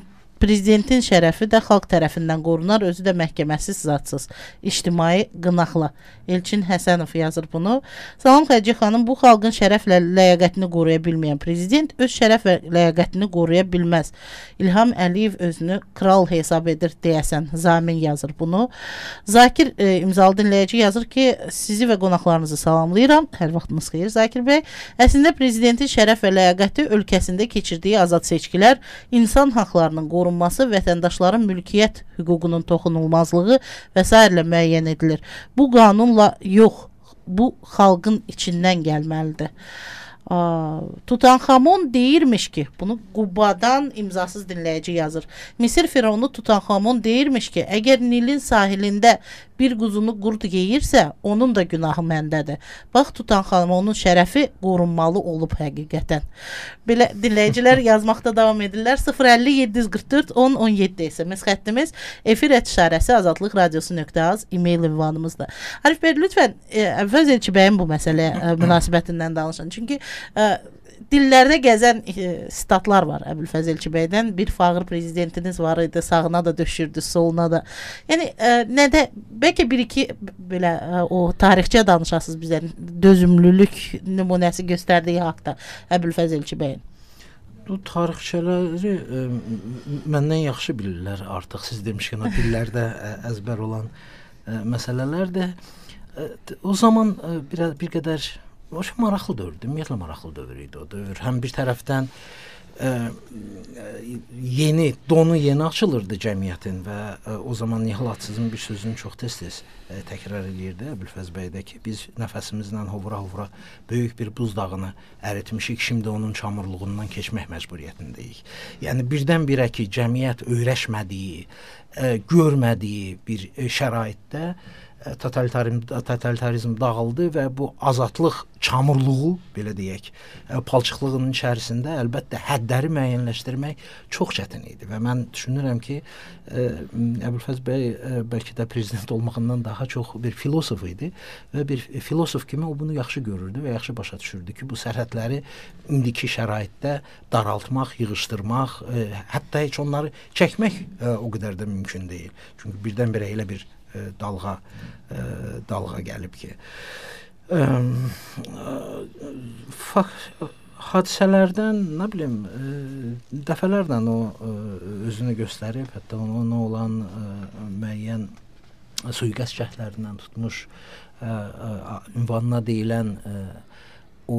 Prezidentin şərəfi də xalq tərəfindən qorunar, özü də məhkəməsiz, zadsız, ictimai qınaqla. Elçin Həsənov yazır bunu. Salam Xədicə xanım, bu xalqın şərəflə ləyaqətini qoruya bilməyən prezident öz şərəf və ləyaqətini qoruya bilməz. İlham Əliyev özünü kral hesab edir deyəsən. Zamin yazır bunu. Zakir imzalı dinləyici yazır ki, sizi və qonaqlarınızı salamlayıram. Hər vaxtınız xeyir Zakir bəy. Əslində prezidentin şərəf və ləyaqəti ölkəsində keçirdiyi azad seçkilər, insan haqlarının qorunması, vətəndaşların mülkiyyət hüququnun toxunulmazlığı və s. ilə müəyyən edilir. Bu qanunla yox, bu xalqın içindən gəlməlidir. Tutanxamon deyirmiş ki, bunu Qubadan imzasız dinləyici yazır. Misir firavunu Tutanxamon deyirmiş ki, əgər Nilin sahilində bir quzunu qurd yeyirsə, onun da günahı məndədir. Bax, Tutanxamonun şərəfi qorunmalı olub həqiqətən. Belə dinləyicilər yazmaqda davam edirlər. 050-744-10-17 SMS xəttimiz, efir işarəsi azadlıqradiosu.az e-mail ünvanımızdır. Arif bəy, lütfən əvvəl Elçi bəyin bu məsələyə münasibətindən danışın. Çünki dillərdə gəzən statlar var Əbülfəz Elçi bəydən. Bir fağır prezidentiniz var idi, sağına da döşürdü, soluna da. Yəni, nədə, bəlkə bir-iki belə o tarixçə danışasınız bizə, dözümlülük nümunəsi göstərdiyi haqda Əbülfəz Elçi bəyin. Bu tarixçələri məndən yaxşı bilirlər artıq. Siz demişkən, o dillərdə əzbər olan məsələlərdir. O zaman bir qədər maraqlı dövrdür, ümumiyyətlə maraqlı dövr idi o dövr. Həm bir tərəfdən donu yeni açılırdı cəmiyyətin və o zaman Nihal Atsızın bir sözünü çox tez-tez təkrar edirdi Əbülfəz bəydə ki, biz nəfəsimizlə hovura-hovura böyük bir buzdağını əritmişik, şimdi onun çamurluğundan keçmək məcburiyyətindəyik. Yəni birdən-birə ki, cəmiyyət öyrəşmədiyi, görmədiyi bir şəraitdə totalitarizm dağıldı və bu azadlıq çamurluğu, belə deyək, palçıqlığının içərisində əlbəttə həddləri müəyyənləşdirmək çox çətin idi və mən düşünürəm ki, Əbülfəz bəy bəlkə də prezident olmağından daha çox bir filosof idi və bir filosof kimi o bunu yaxşı görürdü və yaxşı başa düşürdü ki, bu sərhədləri indiki şəraitdə daraltmaq, yığışdırmaq, hətta heç onları çəkmək o qədər də mümkün deyil. Çünki birdən-birə elə bir dalğa gəlib ki, hadisələrdən, nə bilim, dəfələrlə o özünü göstərib, hətta ona olan müəyyən suiqəst cəhdlərindən tutmuş, ünvanına deyilən o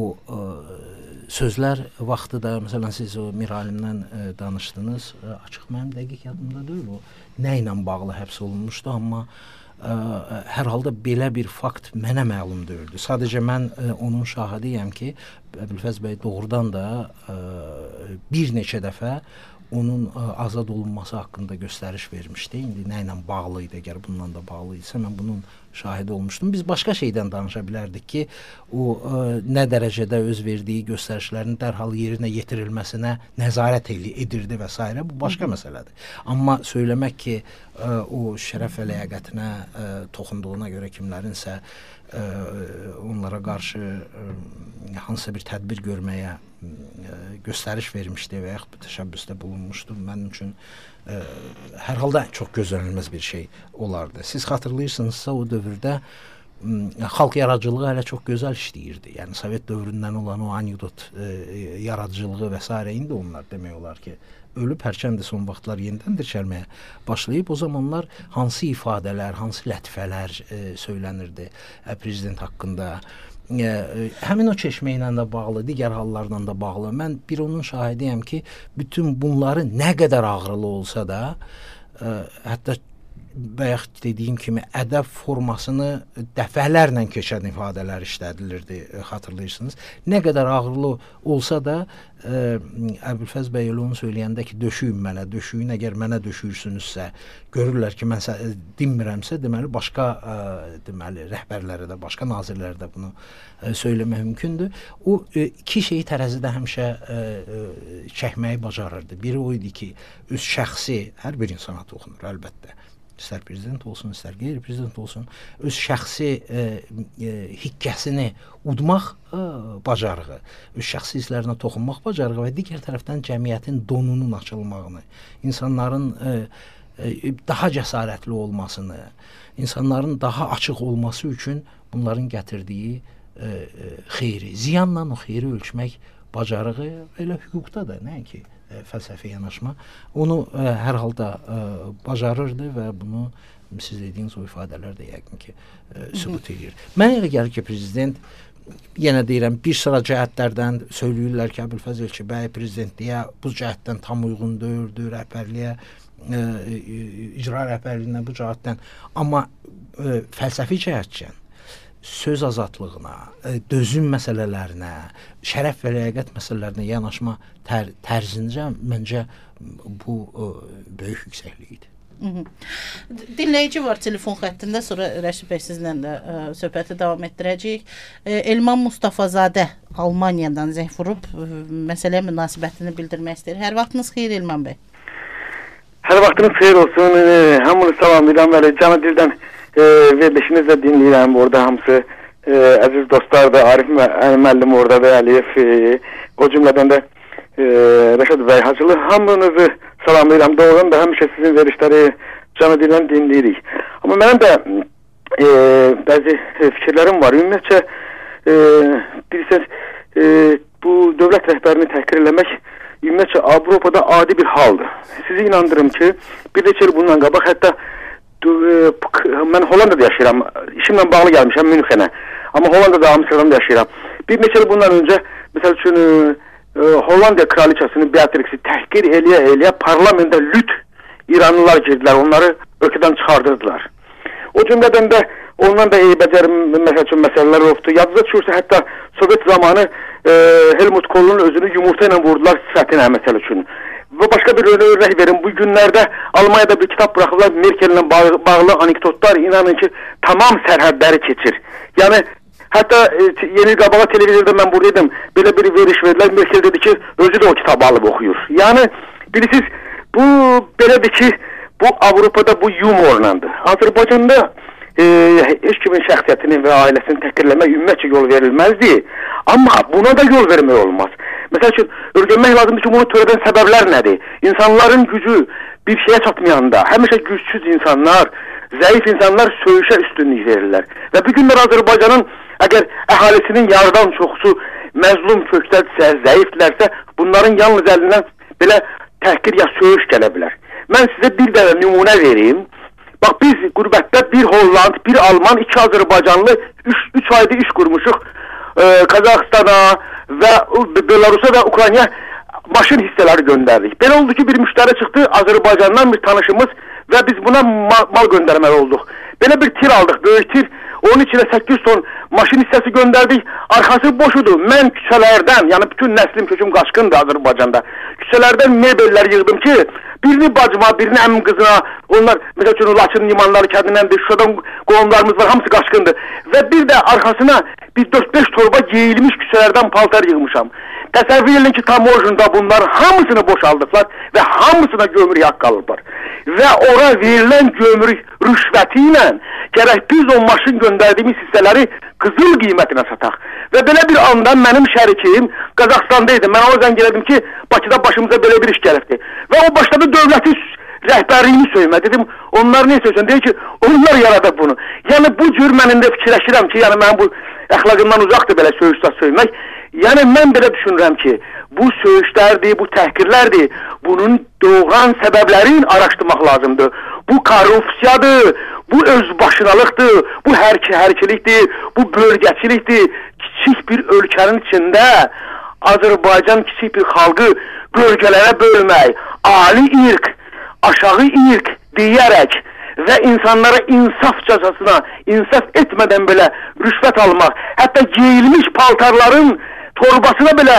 sözlər vaxtı da, məsələn, siz o Mir Alimdən danışdınız, açıq mənim dəqiq yadımda deyil, o nə ilə bağlı həbs olunmuşdu, amma hər halda belə bir fakt mənə məlum deyildi. Sadəcə mən onun şahidiyəm ki, Əbülfəz bəy doğrudan da bir neçə dəfə onun azad olunması haqqında göstəriş vermişdi. İndi nə ilə bağlı idi, əgər bununla da bağlı idisə, mən bunun şahidi olmuşdum. Biz başqa şeydən danışa bilərdik ki, o nə dərəcədə öz verdiyi göstərişlərin dərhal yerinə yetirilməsinə nəzarət edirdi və s. Bu başqa məsələdir. Amma söyləmək ki, o şərəf və ləyaqətinə toxunduğuna görə kimlərinsə onlara qarşı hansısa bir tədbir görməyə göstəriş vermişdi və yaxud təşəbbüsdə bulunmuşdu. Mənim üçün hər halda çox gözlənilməz bir şey olardı. Siz xatırlayırsınızsa o dövrdə xalq yaradıcılığı hələ çox gözəl işləyirdi. Yəni Sovet dövründən olan o anekdot yaradıcılığı və s. indi onlar demək olar ki, ölüb, hərçənd son vaxtlar yenidən dirçəlməyə başlayıb. O zamanlar hansı ifadələr, hansı lətifələr söylənirdi prezident haqqında. Həmin o çeşmə ilə də bağlı, digər hallarla da bağlı. Mən bir onun şahidiyəm ki, bütün bunları nə qədər ağrılı olsa da, hətta bayaq dediyim kimi ədəb formasını dəfələrlə keçən ifadələr işlədilirdi, xatırlayırsınız. Nə qədər ağrılı olsa da Əbülfəz bəy onu söyləyəndə ki, döşüyün mənə, döşüyün, əgər mənə döşüyürsünüzsə, görürlər ki, mən dinmirəmsə, deməli, başqa rəhbərləri də, başqa nazirləri də bunu söyləmək mümkündür. O iki şeyi tərəzidə həmişə çəkməyi bacarırdı. Biri o idi ki, öz şəxsi, hər bir insana toxunur əlbəttə. istər prezident olsun, istər qeyri-prezident olsun, öz şəxsi hikkəsini udmaq bacarığı, öz şəxsi hisslərinə toxunmaq bacarığı və digər tərəfdən cəmiyyətin donunun açılmağını, insanların daha cəsarətli olmasını, insanların daha açıq olması üçün bunların gətirdiyi xeyri, ziyanla o xeyri ölçmək bacarığı elə hüquqda da, nəinki fəlsəfi yanaşma, onu hər halda bacarırdı və bunu siz dediyiniz o ifadələr də yəqin ki sübut edir. Mənə elə gəlir ki, prezident, yenə deyirəm, bir sıra cəhətlərdən söyləyirlər ki, Əbülfəz Elçibəy prezidentliyə bu cəhətdən tam uyğun deyil, rəhbərliyə, icra rəhbərliyinə bu cəhətdən, amma fəlsəfi cəhətdən söz azadlığına, dözüm məsələlərinə, şərəf və ləyaqət məsələlərinə yanaşma tərzincə məncə bu böyük yüksəkliyidir. Dinləyici var telefon xəttində, sonra Rəşid bəy sizlə də söhbəti davam etdirəcəyik. Elman Mustafazadə Almaniyadan zəng vurub məsələyə münasibətini bildirmək istəyir. Hər vaxtınız xeyir Elman bəy. Hər vaxtınız xeyir olsun. Hamını salamlayıram və canı dildən verilişinizi də dinləyirəm. Orada hamısı əziz dostlar da, Arif müəllim orada da, Əliyev, o cümlədən də Rəşad bəy Hacılı, hamınızı salamlayıram. Doğrudan da həmişə sizin verilişləri canı dildən dinləyirik. Amma mənim də bəzi fikirlərim var. Ümumiyyətcə, bilirsiniz, bu dövlət rəhbərini təhqir eləmək ümumiyyətcə Avropada adi bir haldır. Sizi inandırım ki, bir neçə il bundan qabaq, hətta mən Hollandada yaşayıram, işimlə bağlı gəlmişəm Münxenə, amma Hollandada Amsterdamda yaşayıram. Bir neçə il bundan öncə, məsəl üçün Hollanda kraliçasını Beatrix'i təhqir eləyə parlamentdə lüt İranlılar girdilər, onları ölkədən çıxardırdılar. O cümlədən də ondan da eybəcər məsələlər oldu. Yadınıza düşürsə, hətta Sovet zamanı Helmut Kohl'un özünü yumurta ilə vurdular sifətinə məsəl üçün. Və başqa bir örnek verin. Bu günlərdə Almanya'da bir kitap bırakırlar. Merkel'lə bağlı anekdotlar, inanın ki, tamam sərhədləri keçir. Yəni, hətta yeni qabağa televizorda mən buradaydım. Belə bir veriş verdilər. Merkel dedi ki, özü də o kitabı alıb oxuyur. Yəni, bilirsiniz, bu belədir ki, bu Avropada bu yumorlandı. Azərbaycanda heç kimin şəxsiyyətini və ailəsini təhqirləmək ümumiyyətcə yol verilməzdi. Amma buna da yol vermək olmaz. Məsəl üçün, öyrənmək lazımdır ki, bunu törədən səbəblər nədir? İnsanların gücü bir şeyə çatmayanda, həmişə gücsüz insanlar, zəif insanlar söyüşə üstünlük verirlər. Və bu günlər Azərbaycanın əgər əhalisinin yarıdan çoxusu məzlum kökdədirsə, zəifdirlərsə, bunların yalnız əlindən belə təhqir ya söyüş gələ bilər. Mən sizə bir dənə nümunə vereyim. Bax, biz qürbətdə bir Holland, bir Alman, 2 Azərbaycanlı 3 ayda iş qurmuşuq. Qazaxstana və Belarusa və Ukraynaya maşın hissələri göndərdik. Belə oldu ki, bir müştəri çıxdı, Azərbaycandan bir tanışımız və biz buna mal göndərməli olduq. Belə bir tir aldıq, böyük tir. Onun içində 800 ton maşın hissəsi göndərdik. Arxası boşudur. Mən küçələrdən, yəni bütün nəslim köküm qaçqındır Azərbaycanda. Küçələrdən mebellər yığdım ki, birini bacıma, birini əmim qızına, onlar, məsəl üçün, Laçın limanları kəndinəndir, Şuşadan qohumlarımız var, hamısı qaçqındır. Və bir də arxasına bir 4-5 torba geyilmiş küçələrdən paltar yığmışam. Təsəvvür edin ki, Tamojunda bunlar hamısını boşaldıqlar və hamısına gömrük haqqı alıblar. Və ora verilən gömrük rüşvəti ilə gərək biz o maşın göndərdiyimiz hissələri qızıl qiymətinə sataq. Və belə bir anda mənim şərikim Qazaxstandaydı. Mən o zəng elədim ki, Bakıda başımıza belə bir iş gəlibdi. Və o başladı dövləti rəhbərliyini söymə. Dedim, onlar ne söylüyorsun? Deyir ki, onlar yaradır bunu. Yəni bu cür mənim də fikirləşirəm ki, yəni mənim bu əxlaqımdan uzaqdır belə söyüşdə söymək. Yəni mən belə düşünürəm ki, bu söyüşlərdir, bu təhqirlərdir. Bunun doğan səbəblərin araşdırmaq lazımdır. Bu korrupsiyadır, bu özbaşınalıqdır, bu hərkilikdir, bu bölgəçilikdir. Kiçik bir ölkənin içində Azərbaycan kiçik bir xalqı bölgələrə bölmək, ali irq, aşağı irq deyərək və insanlara insafcasına, insaf etmədən belə rüşvət almaq, hətta geyilmiş paltarların torbasına belə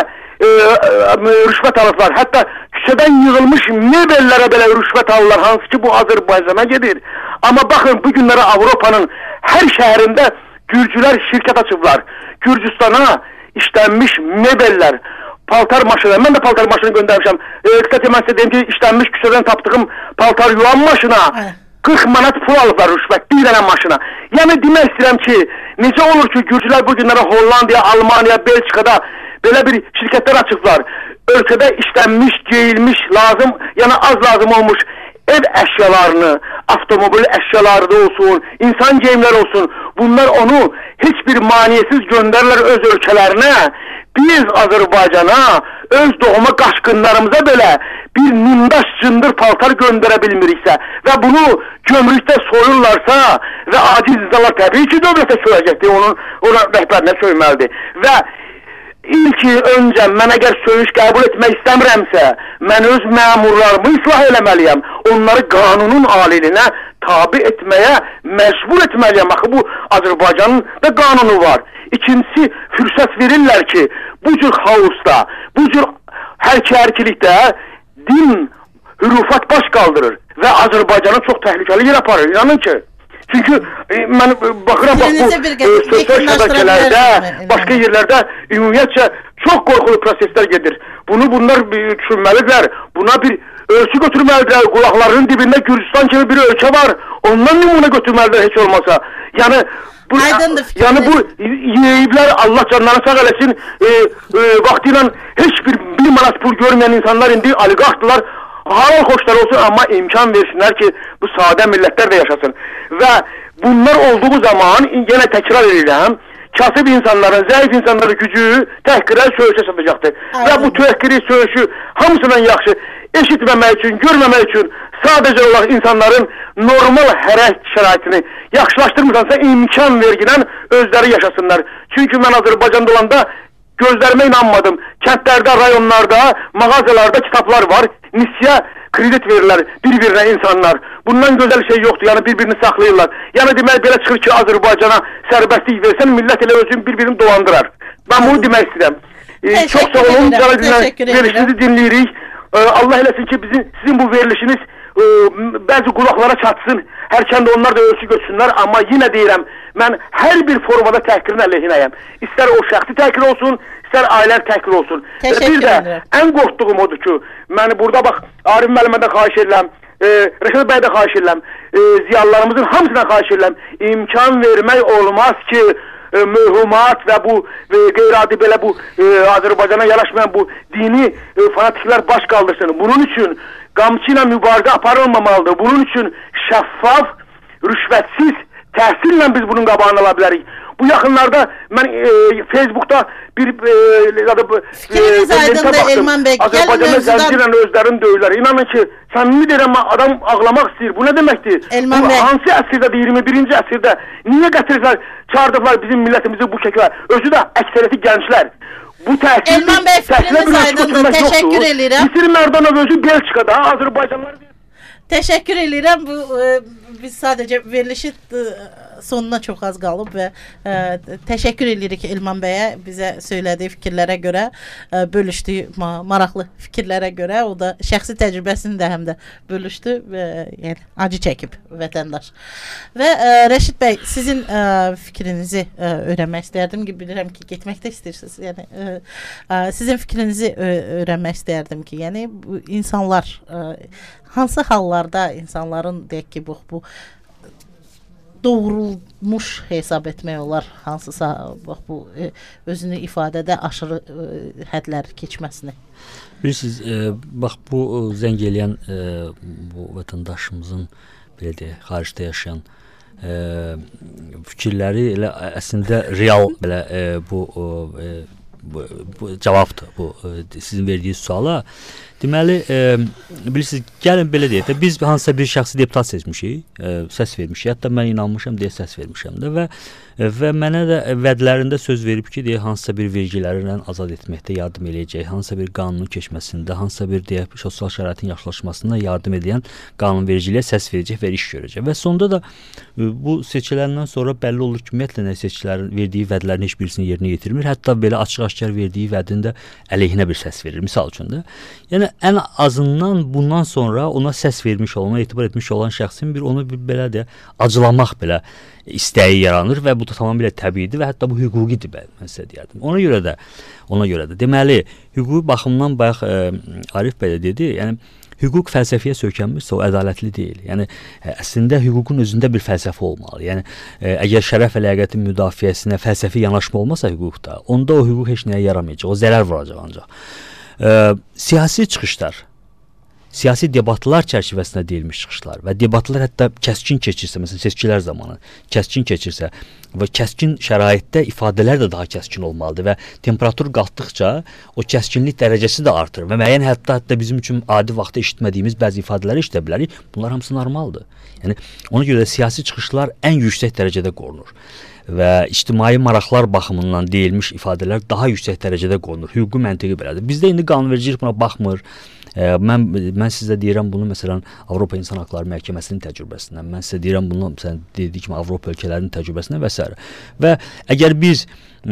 rüşvət alıblar, hətta küçədən yığılmış mebellərə belə rüşvət alırlar, hansı ki bu Azərbaycana gedir. Amma baxın, bu günlərə Avropanın hər şəhərində Gürcülər şirkət açıblar. Gürcüstana işlənmiş mebellər, paltar maşını, mən də paltar maşını göndərmişəm. Qısaca mən sizə deyim ki, işlənmiş küçədən tapdığım paltar yuvan maşına 40 manat pul alıblar rüşvət bir dənə maşına. Yəni demək istəyirəm ki, necə olur ki, gürcülər bu günlərə Hollandiya, Almaniya, Belçikada belə bir şirkətlər açıblar. Ölkədə işlənmiş, geyilmiş, lazım, yəni az lazım olmuş ev əşyalarını, avtomobil əşyaları da olsun, insan geyimləri olsun, bunlar onu heç bir maniyesiz göndərirlər öz ölkələrinə. Biz Azərbaycana, öz doğma qaşqınlarımıza belə bir nimdaş cındır paltar göndərə bilmiriksə və bunu gömrükdə soyurlarsa və aciz insanlar təbii ki, dövlətə söyləyəcəkdir, ona rəhbərinə söyməlidir. Və ilk öncə mən əgər söyüş qəbul etmək istəmirəmsə, mən öz məmurlarımı islah eləməliyəm, onları qanunun alilinə tabi etməyə məcbur etməliyəm. Axı bu Azərbaycanın da qanunu var. İkincisi, fürsət verirlər ki, bu cür xaosda, bu cür hərki-hərkilikdə din, hürufat baş qaldırır və Azərbaycanı çox təhlükəli yer aparır, inanın ki. Çünki mən baxıram, bax bu sosial şəbəkələrdə, başqa yerlərdə ümumiyyətcə çox qorxulu proseslər gedir. Bunlar düşünməlidirlər, buna bir ölçü götürməlidirlər, qulaqlarının dibində Gürcistan kimi bir ölkə var, ondan nümunə götürməlidirlər heç olmasa. Yəni bu yeyiblər, Allah canlarını sağ eləsin, vaxtıyla heç bir manat pul görməyən insanlar indi oliqarxdılar, halal xoşlar olsun, amma imkan versinlər ki, bu sadə millətlər də yaşasın. Və bunlar olduğu zaman, yenə təkrar edirəm, kasıb insanların, zəif insanların gücü təhqirə, söyüşə satacaqdır. Və bu təhqiri, söyüşü hamısından yaxşı eşitməmək üçün, görməmək üçün sadəcə olaraq insanların normal hərəkət şəraitini yaxşılaşdırmırsansa imkan vergilən özləri yaşasınlar. Çünki mən Azərbaycanda olanda gözlərimə inanmadım. Kəndlərdə, rayonlarda, mağazalarda kitablar var. Nisya kredit verirlər bir-birinə insanlar. Bundan gözəl şey yoxdur. Yəni bir-birini saxlayırlar. Yəni demək belə çıxır ki, Azərbaycana sərbəstlik versən millət elə özün bir-birini dolandırar. Ben bunu demək istəyirəm. Çox sağ olun. Verilişinizi dinləyirik. Allah eləsin ki sizin bu verilişiniz bəzi qulaqlara çatsın. Hərkəndə onlar da ölçü götürsünlər. Amma yenə deyirəm, mən hər bir formada təhqirin əleyhinəyəm. İstər o şəxsi təhqir olsun, istər ailələr təhqir olsun. Bir də ən qorxduğum odur ki, mən burada bax, Arif müəllimdən xahiş edirəm, Rəşad bəy də xahiş edirəm, ziyalılarımızın hamısından xahiş edirəm. İmkan vermək olmaz ki, mühümat və bu qeyri-adi belə bu Azərbaycana yanaşmayan bu dini fanatiklər baş qaldırsın. Bunun üçün qamçı ilə mübarizə aparılmamalıdır. Bunun üçün şəffaf, rüşvətsiz təhsillə biz bunun qabağını ala bilərik. Bu yaxınlarda mən Facebookda bir fikriniz aydındır Elman bəy. Azərbaycanda zəncirlə özlərini döyürlər. İnanın ki, səmimi deyirəm, adam ağlamaq istəyir. Bu nə deməkdir? Elman bəy. Hansı əsrdə, 21-ci əsrdə niyə gətiriblər, çağırdıblar bizim millətimizi bu şəklə? Özü də əksəriyyəti gənclər. Bu təhsil Elman bəy, fikriniz aydındır. Təşəkkür edirəm. Misir Mərdanov özü Belçikada, Azərbaycanlılar. Təşəkkür edirəm. Biz sadəcə verilişi sonuna çox az qalıb və təşəkkür edirik Elman bəyə bizə söylədiyi fikirlərə görə, bölüşdüyü maraqlı fikirlərə görə. O da şəxsi təcrübəsini də həm də bölüşdü və yəni acı çəkib vətəndaş. Və Rəşid bəy, sizin fikrinizi öyrənmək istərdim ki, bilirəm ki, getmək də istəyirsiniz. Yəni sizin fikrinizi öyrənmək istərdim ki, yəni bu insanlar hansı hallarda insanların deyək ki, bu doğrulmuş hesab etmək olar, hansısa bax bu özünü ifadədə aşırı hədlər keçməsini. Bilirsiniz, bax bu zəng eləyən bu vətəndaşımızın belə deyək, xaricdə yaşayan fikirləri elə əslində real belə bu cavabdır bu sizin verdiyiniz suala. Deməli, bilirsiniz, gəlin belə deyək də, biz hansısa bir şəxsi deputat seçmişik, səs vermişik, hətta mən inanmışam deyə səs vermişəm də və mənə də vədlərində söz verib ki, deyək, hansısa bir vergilərlə azad etməkdə yardım eləyəcək, hansısa bir qanunun keçməsində, hansısa bir deyək, sosial şəraitin yaxşılaşmasında yardım edən qanunvericiliyə səs verəcək və iş görəcək. Və sonda da bu seçiləndən sonra bəlli olur ki, ümumiyyətlə seçkilərin verdiyi vədlərin heç birisini yerinə yetirmir, hətta belə açıq-aşkar verdiyi vədin də əleyhinə bir səs verir, misal üçün də. Yəni Yəni ən azından bundan sonra ona səs vermiş olan, ona etibar etmiş olan şəxsin onu belə deyə acılamaq belə istəyi yaranır və bu da tamamilə təbiidir və hətta bu hüquqidir mən sizə deyərdim. Ona görə də deməli, hüquqi baxımdan bayaq Arif bəy də dedi, yəni hüquq fəlsəfiyə söykənmirsə o ədalətli deyil. Yəni əslində hüququn özündə bir fəlsəfə olmalı. Yəni əgər şərəf və ləyaqətin müdafiəsinə fəlsəfi yanaşma olmasa hüquqda, onda o hüquq heç nəyə yaramayacaq, o zərər vuracaq ancaq. Siyasi çıxışlar, siyasi debatlar çərçivəsində deyilmiş çıxışlar və debatlar hətta kəskin keçirsə, məsələn seçkilər zamanı kəskin keçirsə və kəskin şəraitdə ifadələr də daha kəskin olmalıdır və temperatur qalxdıqca o kəskinlik dərəcəsi də artır və müəyyən hətta bizim üçün adi vaxtda eşitmədiyimiz bəzi ifadələri eşidə bilərik. Bunlar hamısı normaldır. Yəni ona görə də siyasi çıxışlar ən yüksək dərəcədə qorunur və ictimai maraqlar baxımından deyilmiş ifadələr daha yüksək dərəcədə qorunur. Hüquqi məntiqi belədir. Bizdə indi qanunvericilik buna baxmır. Mən sizə deyirəm bunu məsələn Avropa İnsan Haqları Məhkəməsinin təcrübəsindən, mən sizə deyirəm bunu məsələn dediyi kimi Avropa ölkələrinin təcrübəsindən və s. Və əgər biz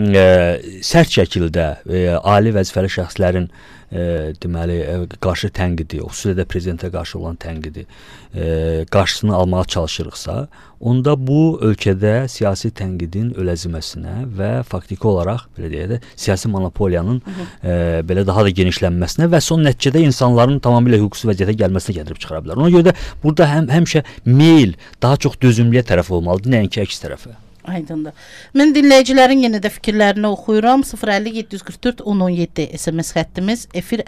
sərt şəkildə ali vəzifəli şəxslərin deməli qarşı tənqidi, xüsusilə də prezidentə qarşı olan tənqidi qarşısını almağa çalışırıqsa, onda bu ölkədə siyasi tənqidin öləziməsinə və faktiki olaraq belə deyək də siyasi monopoliyanın belə daha da genişlənməsinə və son nəticədə insanların tamamilə hüquqsuz vəziyyətə gəlməsinə gətirib çıxara bilər. Ona görə də burada həmişə meyl daha çox dözümlüyə tərəf olmalıdır, nəinki əks tərəfə. Aydındır. Mən dinləyicilərin yenə də fikirlərini oxuyuram. 050-744-1017 SMS xəttimiz,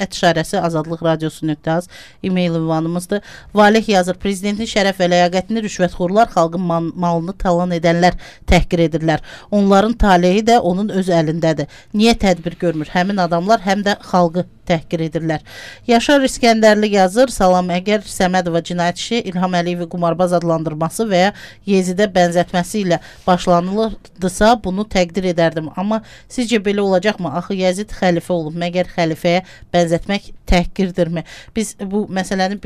efir@azadlıqradiosu.az e-mail ünvanımızdır. Valih yazır, prezidentin şərəf və ləyaqətini rüşvətxorlar, xalqın malını talan edənlər təhqir edirlər. Onların taleyi də onun öz əlindədir. Niyə tədbir görmür? Həmin adamlar həm də xalqı təhqir edirlər. Yaşar İskəndərli yazır, salam, əgər Səmədova cinayət işi İlham Əliyevi qumarbaz adlandırması və ya Yezidə bənzətməsi ilə başlanılırdısa, bunu təqdir edərdim. Amma sizcə belə olacaqmı? Axı Yezid xəlifə olub, məgər xəlifəyə bənzətmək təhqirdirmi? Biz bu məsələni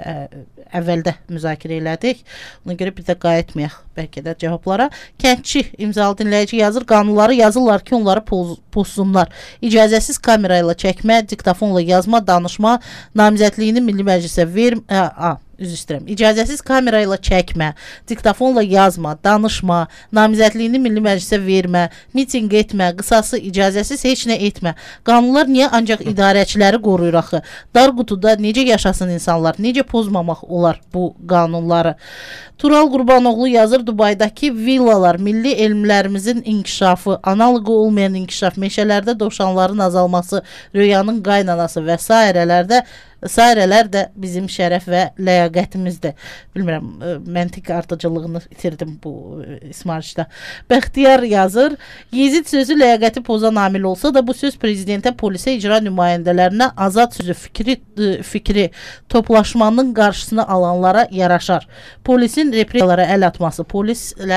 əvvəldə müzakirə elədik. Ona görə bir də qayıtmayaq bəlkə də cavablara. Kəndçi imzalı dinləyici yazır, qanunları yazırlar ki, onları pozsunlar. İcazəsiz kamera ilə çəkmə, diktafonla yazma, danışma, namizədliyini Milli Məclisə İcazəsiz kamera ilə çəkmə, diktafonla yazma, danışma, namizədliyini Milli Məclisə vermə, mitinq etmə, qısası icazəsiz heç nə etmə. Qanunlar niyə ancaq idarəçiləri qoruyur axı? Dar qutuda necə yaşasın insanlar? Necə pozmamaq olar bu qanunları? Tural Qurbanoğlu yazır, Dubaydakı villalar, milli elmlərimizin inkişafı, analogu olmayan inkişaf, meşələrdə dovşanların azalması, rüyanın qaynanası və sairələr də bizim şərəf və ləyaqətimizdir. Bilmirəm, məntiq ardıcılığını itirdim bu ismarışda. Bəxtiyar yazır, Yezid sözü ləyaqəti pozan amil olsa da bu söz prezidentə, polisə, icra nümayəndələrinə, azad sözü fikri toplaşmanın qarşısını alanlara yaraşar. Polisin repressiyalara əl atması, polisin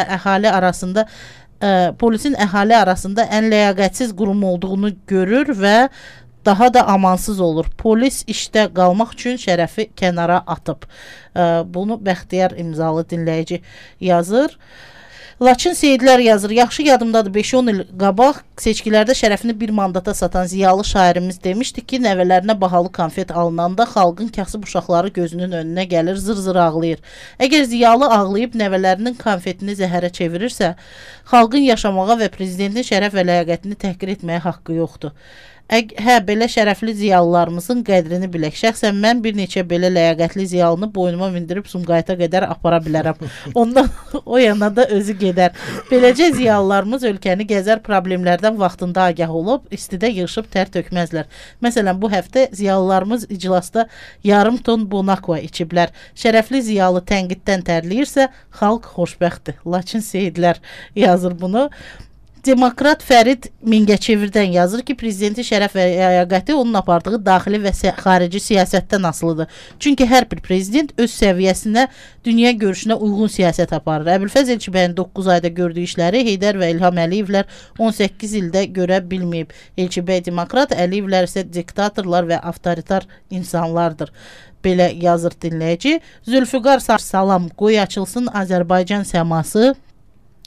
əhali arasında ən ləyaqətsiz qurum olduğunu görür və daha da amansız olur. Polis işdə qalmaq üçün şərəfi kənara atıb. Bunu Bəxtiyar imzalı dinləyici yazır. Laçın Seyidlər yazır, yaxşı yadımdadır, 5-10 il qabaq seçkilərdə şərəfini bir mandata satan ziyalı şairimiz demişdi ki, nəvələrinə bahalı konfet alınanda xalqın kasıb uşaqları gözünün önünə gəlir, zır-zır ağlayır. Əgər ziyalı ağlayıb nəvələrinin konfetini zəhərə çevirirsə, xalqın yaşamağa və prezidentin şərəf və ləyaqətini təhqir etməyə haqqı yoxdur. Belə şərəfli ziyalılarımızın qədrini bilək. Şəxsən mən bir neçə belə ləyaqətli ziyalını boynuma mindirib Sumqayıta qədər apara bilərəm. Ondan o yana da özü gedər. Beləcə ziyalılarımız ölkəni gəzər, problemlərdən vaxtında agah olub, istidə yığışıb tər tökməzlər. Məsələn, bu həftə ziyalılarımız iclasda yarım ton Bonakva içiblər. Şərəfli ziyalı tənqiddən tərləyirsə, xalq xoşbəxtdir. Laçın Seyidlər yazır bunu. Demokrat Fərid Mingəçevirdən yazır ki, prezidentin şərəf və ləyaqəti onun apardığı daxili və xarici siyasətdən asılıdır. Çünki hər bir prezident öz səviyyəsinə, dünya görüşünə uyğun siyasət aparır. Əbülfəz Elçibəyin 9 ayda gördüyü işləri Heydər və İlham Əliyevlər 18 ildə görə bilməyib. Elçibəy demokrat, Əliyevlər isə diktatorlar və avtoritar insanlardır. Belə yazır dinləyici. Zülfüqar salam, qoy açılsın Azərbaycan səması.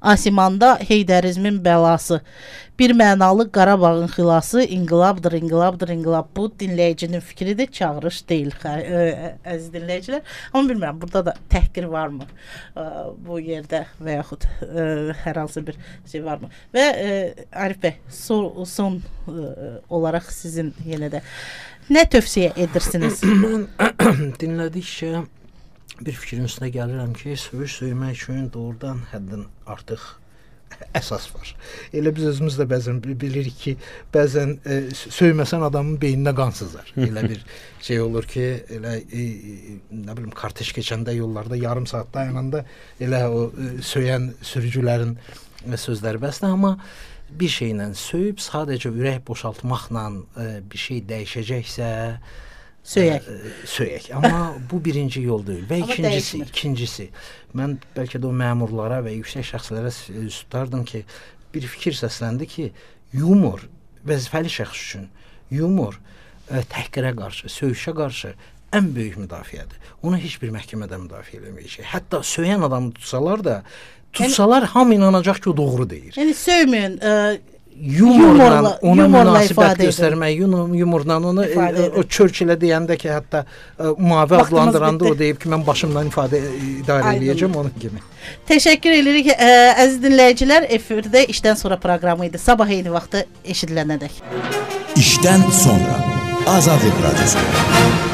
Asimanda Heydərizmin bəlası. Bir mənalı Qarabağın xilası inqilabdır, inqilabdır, inqilab. Bu dinləyicinin fikridir, çağırış deyil, əziz dinləyicilər. Amma bilmirəm, burada da təhqir varmı bu yerdə və yaxud hər hansı bir şey varmı? Və Arif bəy, son olaraq sizin yenə də nə tövsiyə edirsiniz? Mən dinlədikcə bir fikrin üstünə gəlirəm ki, söymək üçün doğrudan həddən artıq əsas var. Elə biz özümüz də bəzən bilirik ki, bəzən söyməsən adamın beyninə qan sızar. Elə bir şey olur ki, elə nə bilim kortej keçəndə yollarda yarım saat dayananda elə o söyən sürücülərin sözləri bəsdir, amma bir şeylə söyüb sadəcə ürək boşaltmaqla bir şey dəyişəcəksə söyək. Amma bu birinci yol deyil. Və ikincisi, mən bəlkə də o məmurlara və yüksək şəxslərə tutardım ki, bir fikir səsləndi ki, yumor vəzifəli şəxs üçün yumor təhqirə qarşı, söyüşə qarşı ən böyük müdafiədir. Onu heç bir məhkəmədə müdafiə eləməyəcək. Hətta söyən adamı tutsalar hamı inanacaq ki, o doğru deyir. Yəni söyməyin, yumorla ona münasibət göstərmək, yumorla onu o Churchill-ə deyəndə ki, hətta mavi adlandıranda o deyib ki, mən başımdan idarə eləyəcəm onun kimi. Təşəkkür edirik əziz dinləyicilər. Efirdə İşdən Sonra proqramı idi. Sabah eyni vaxtda eşidilənədək. İşdən sonra Azadlıq Radyosu.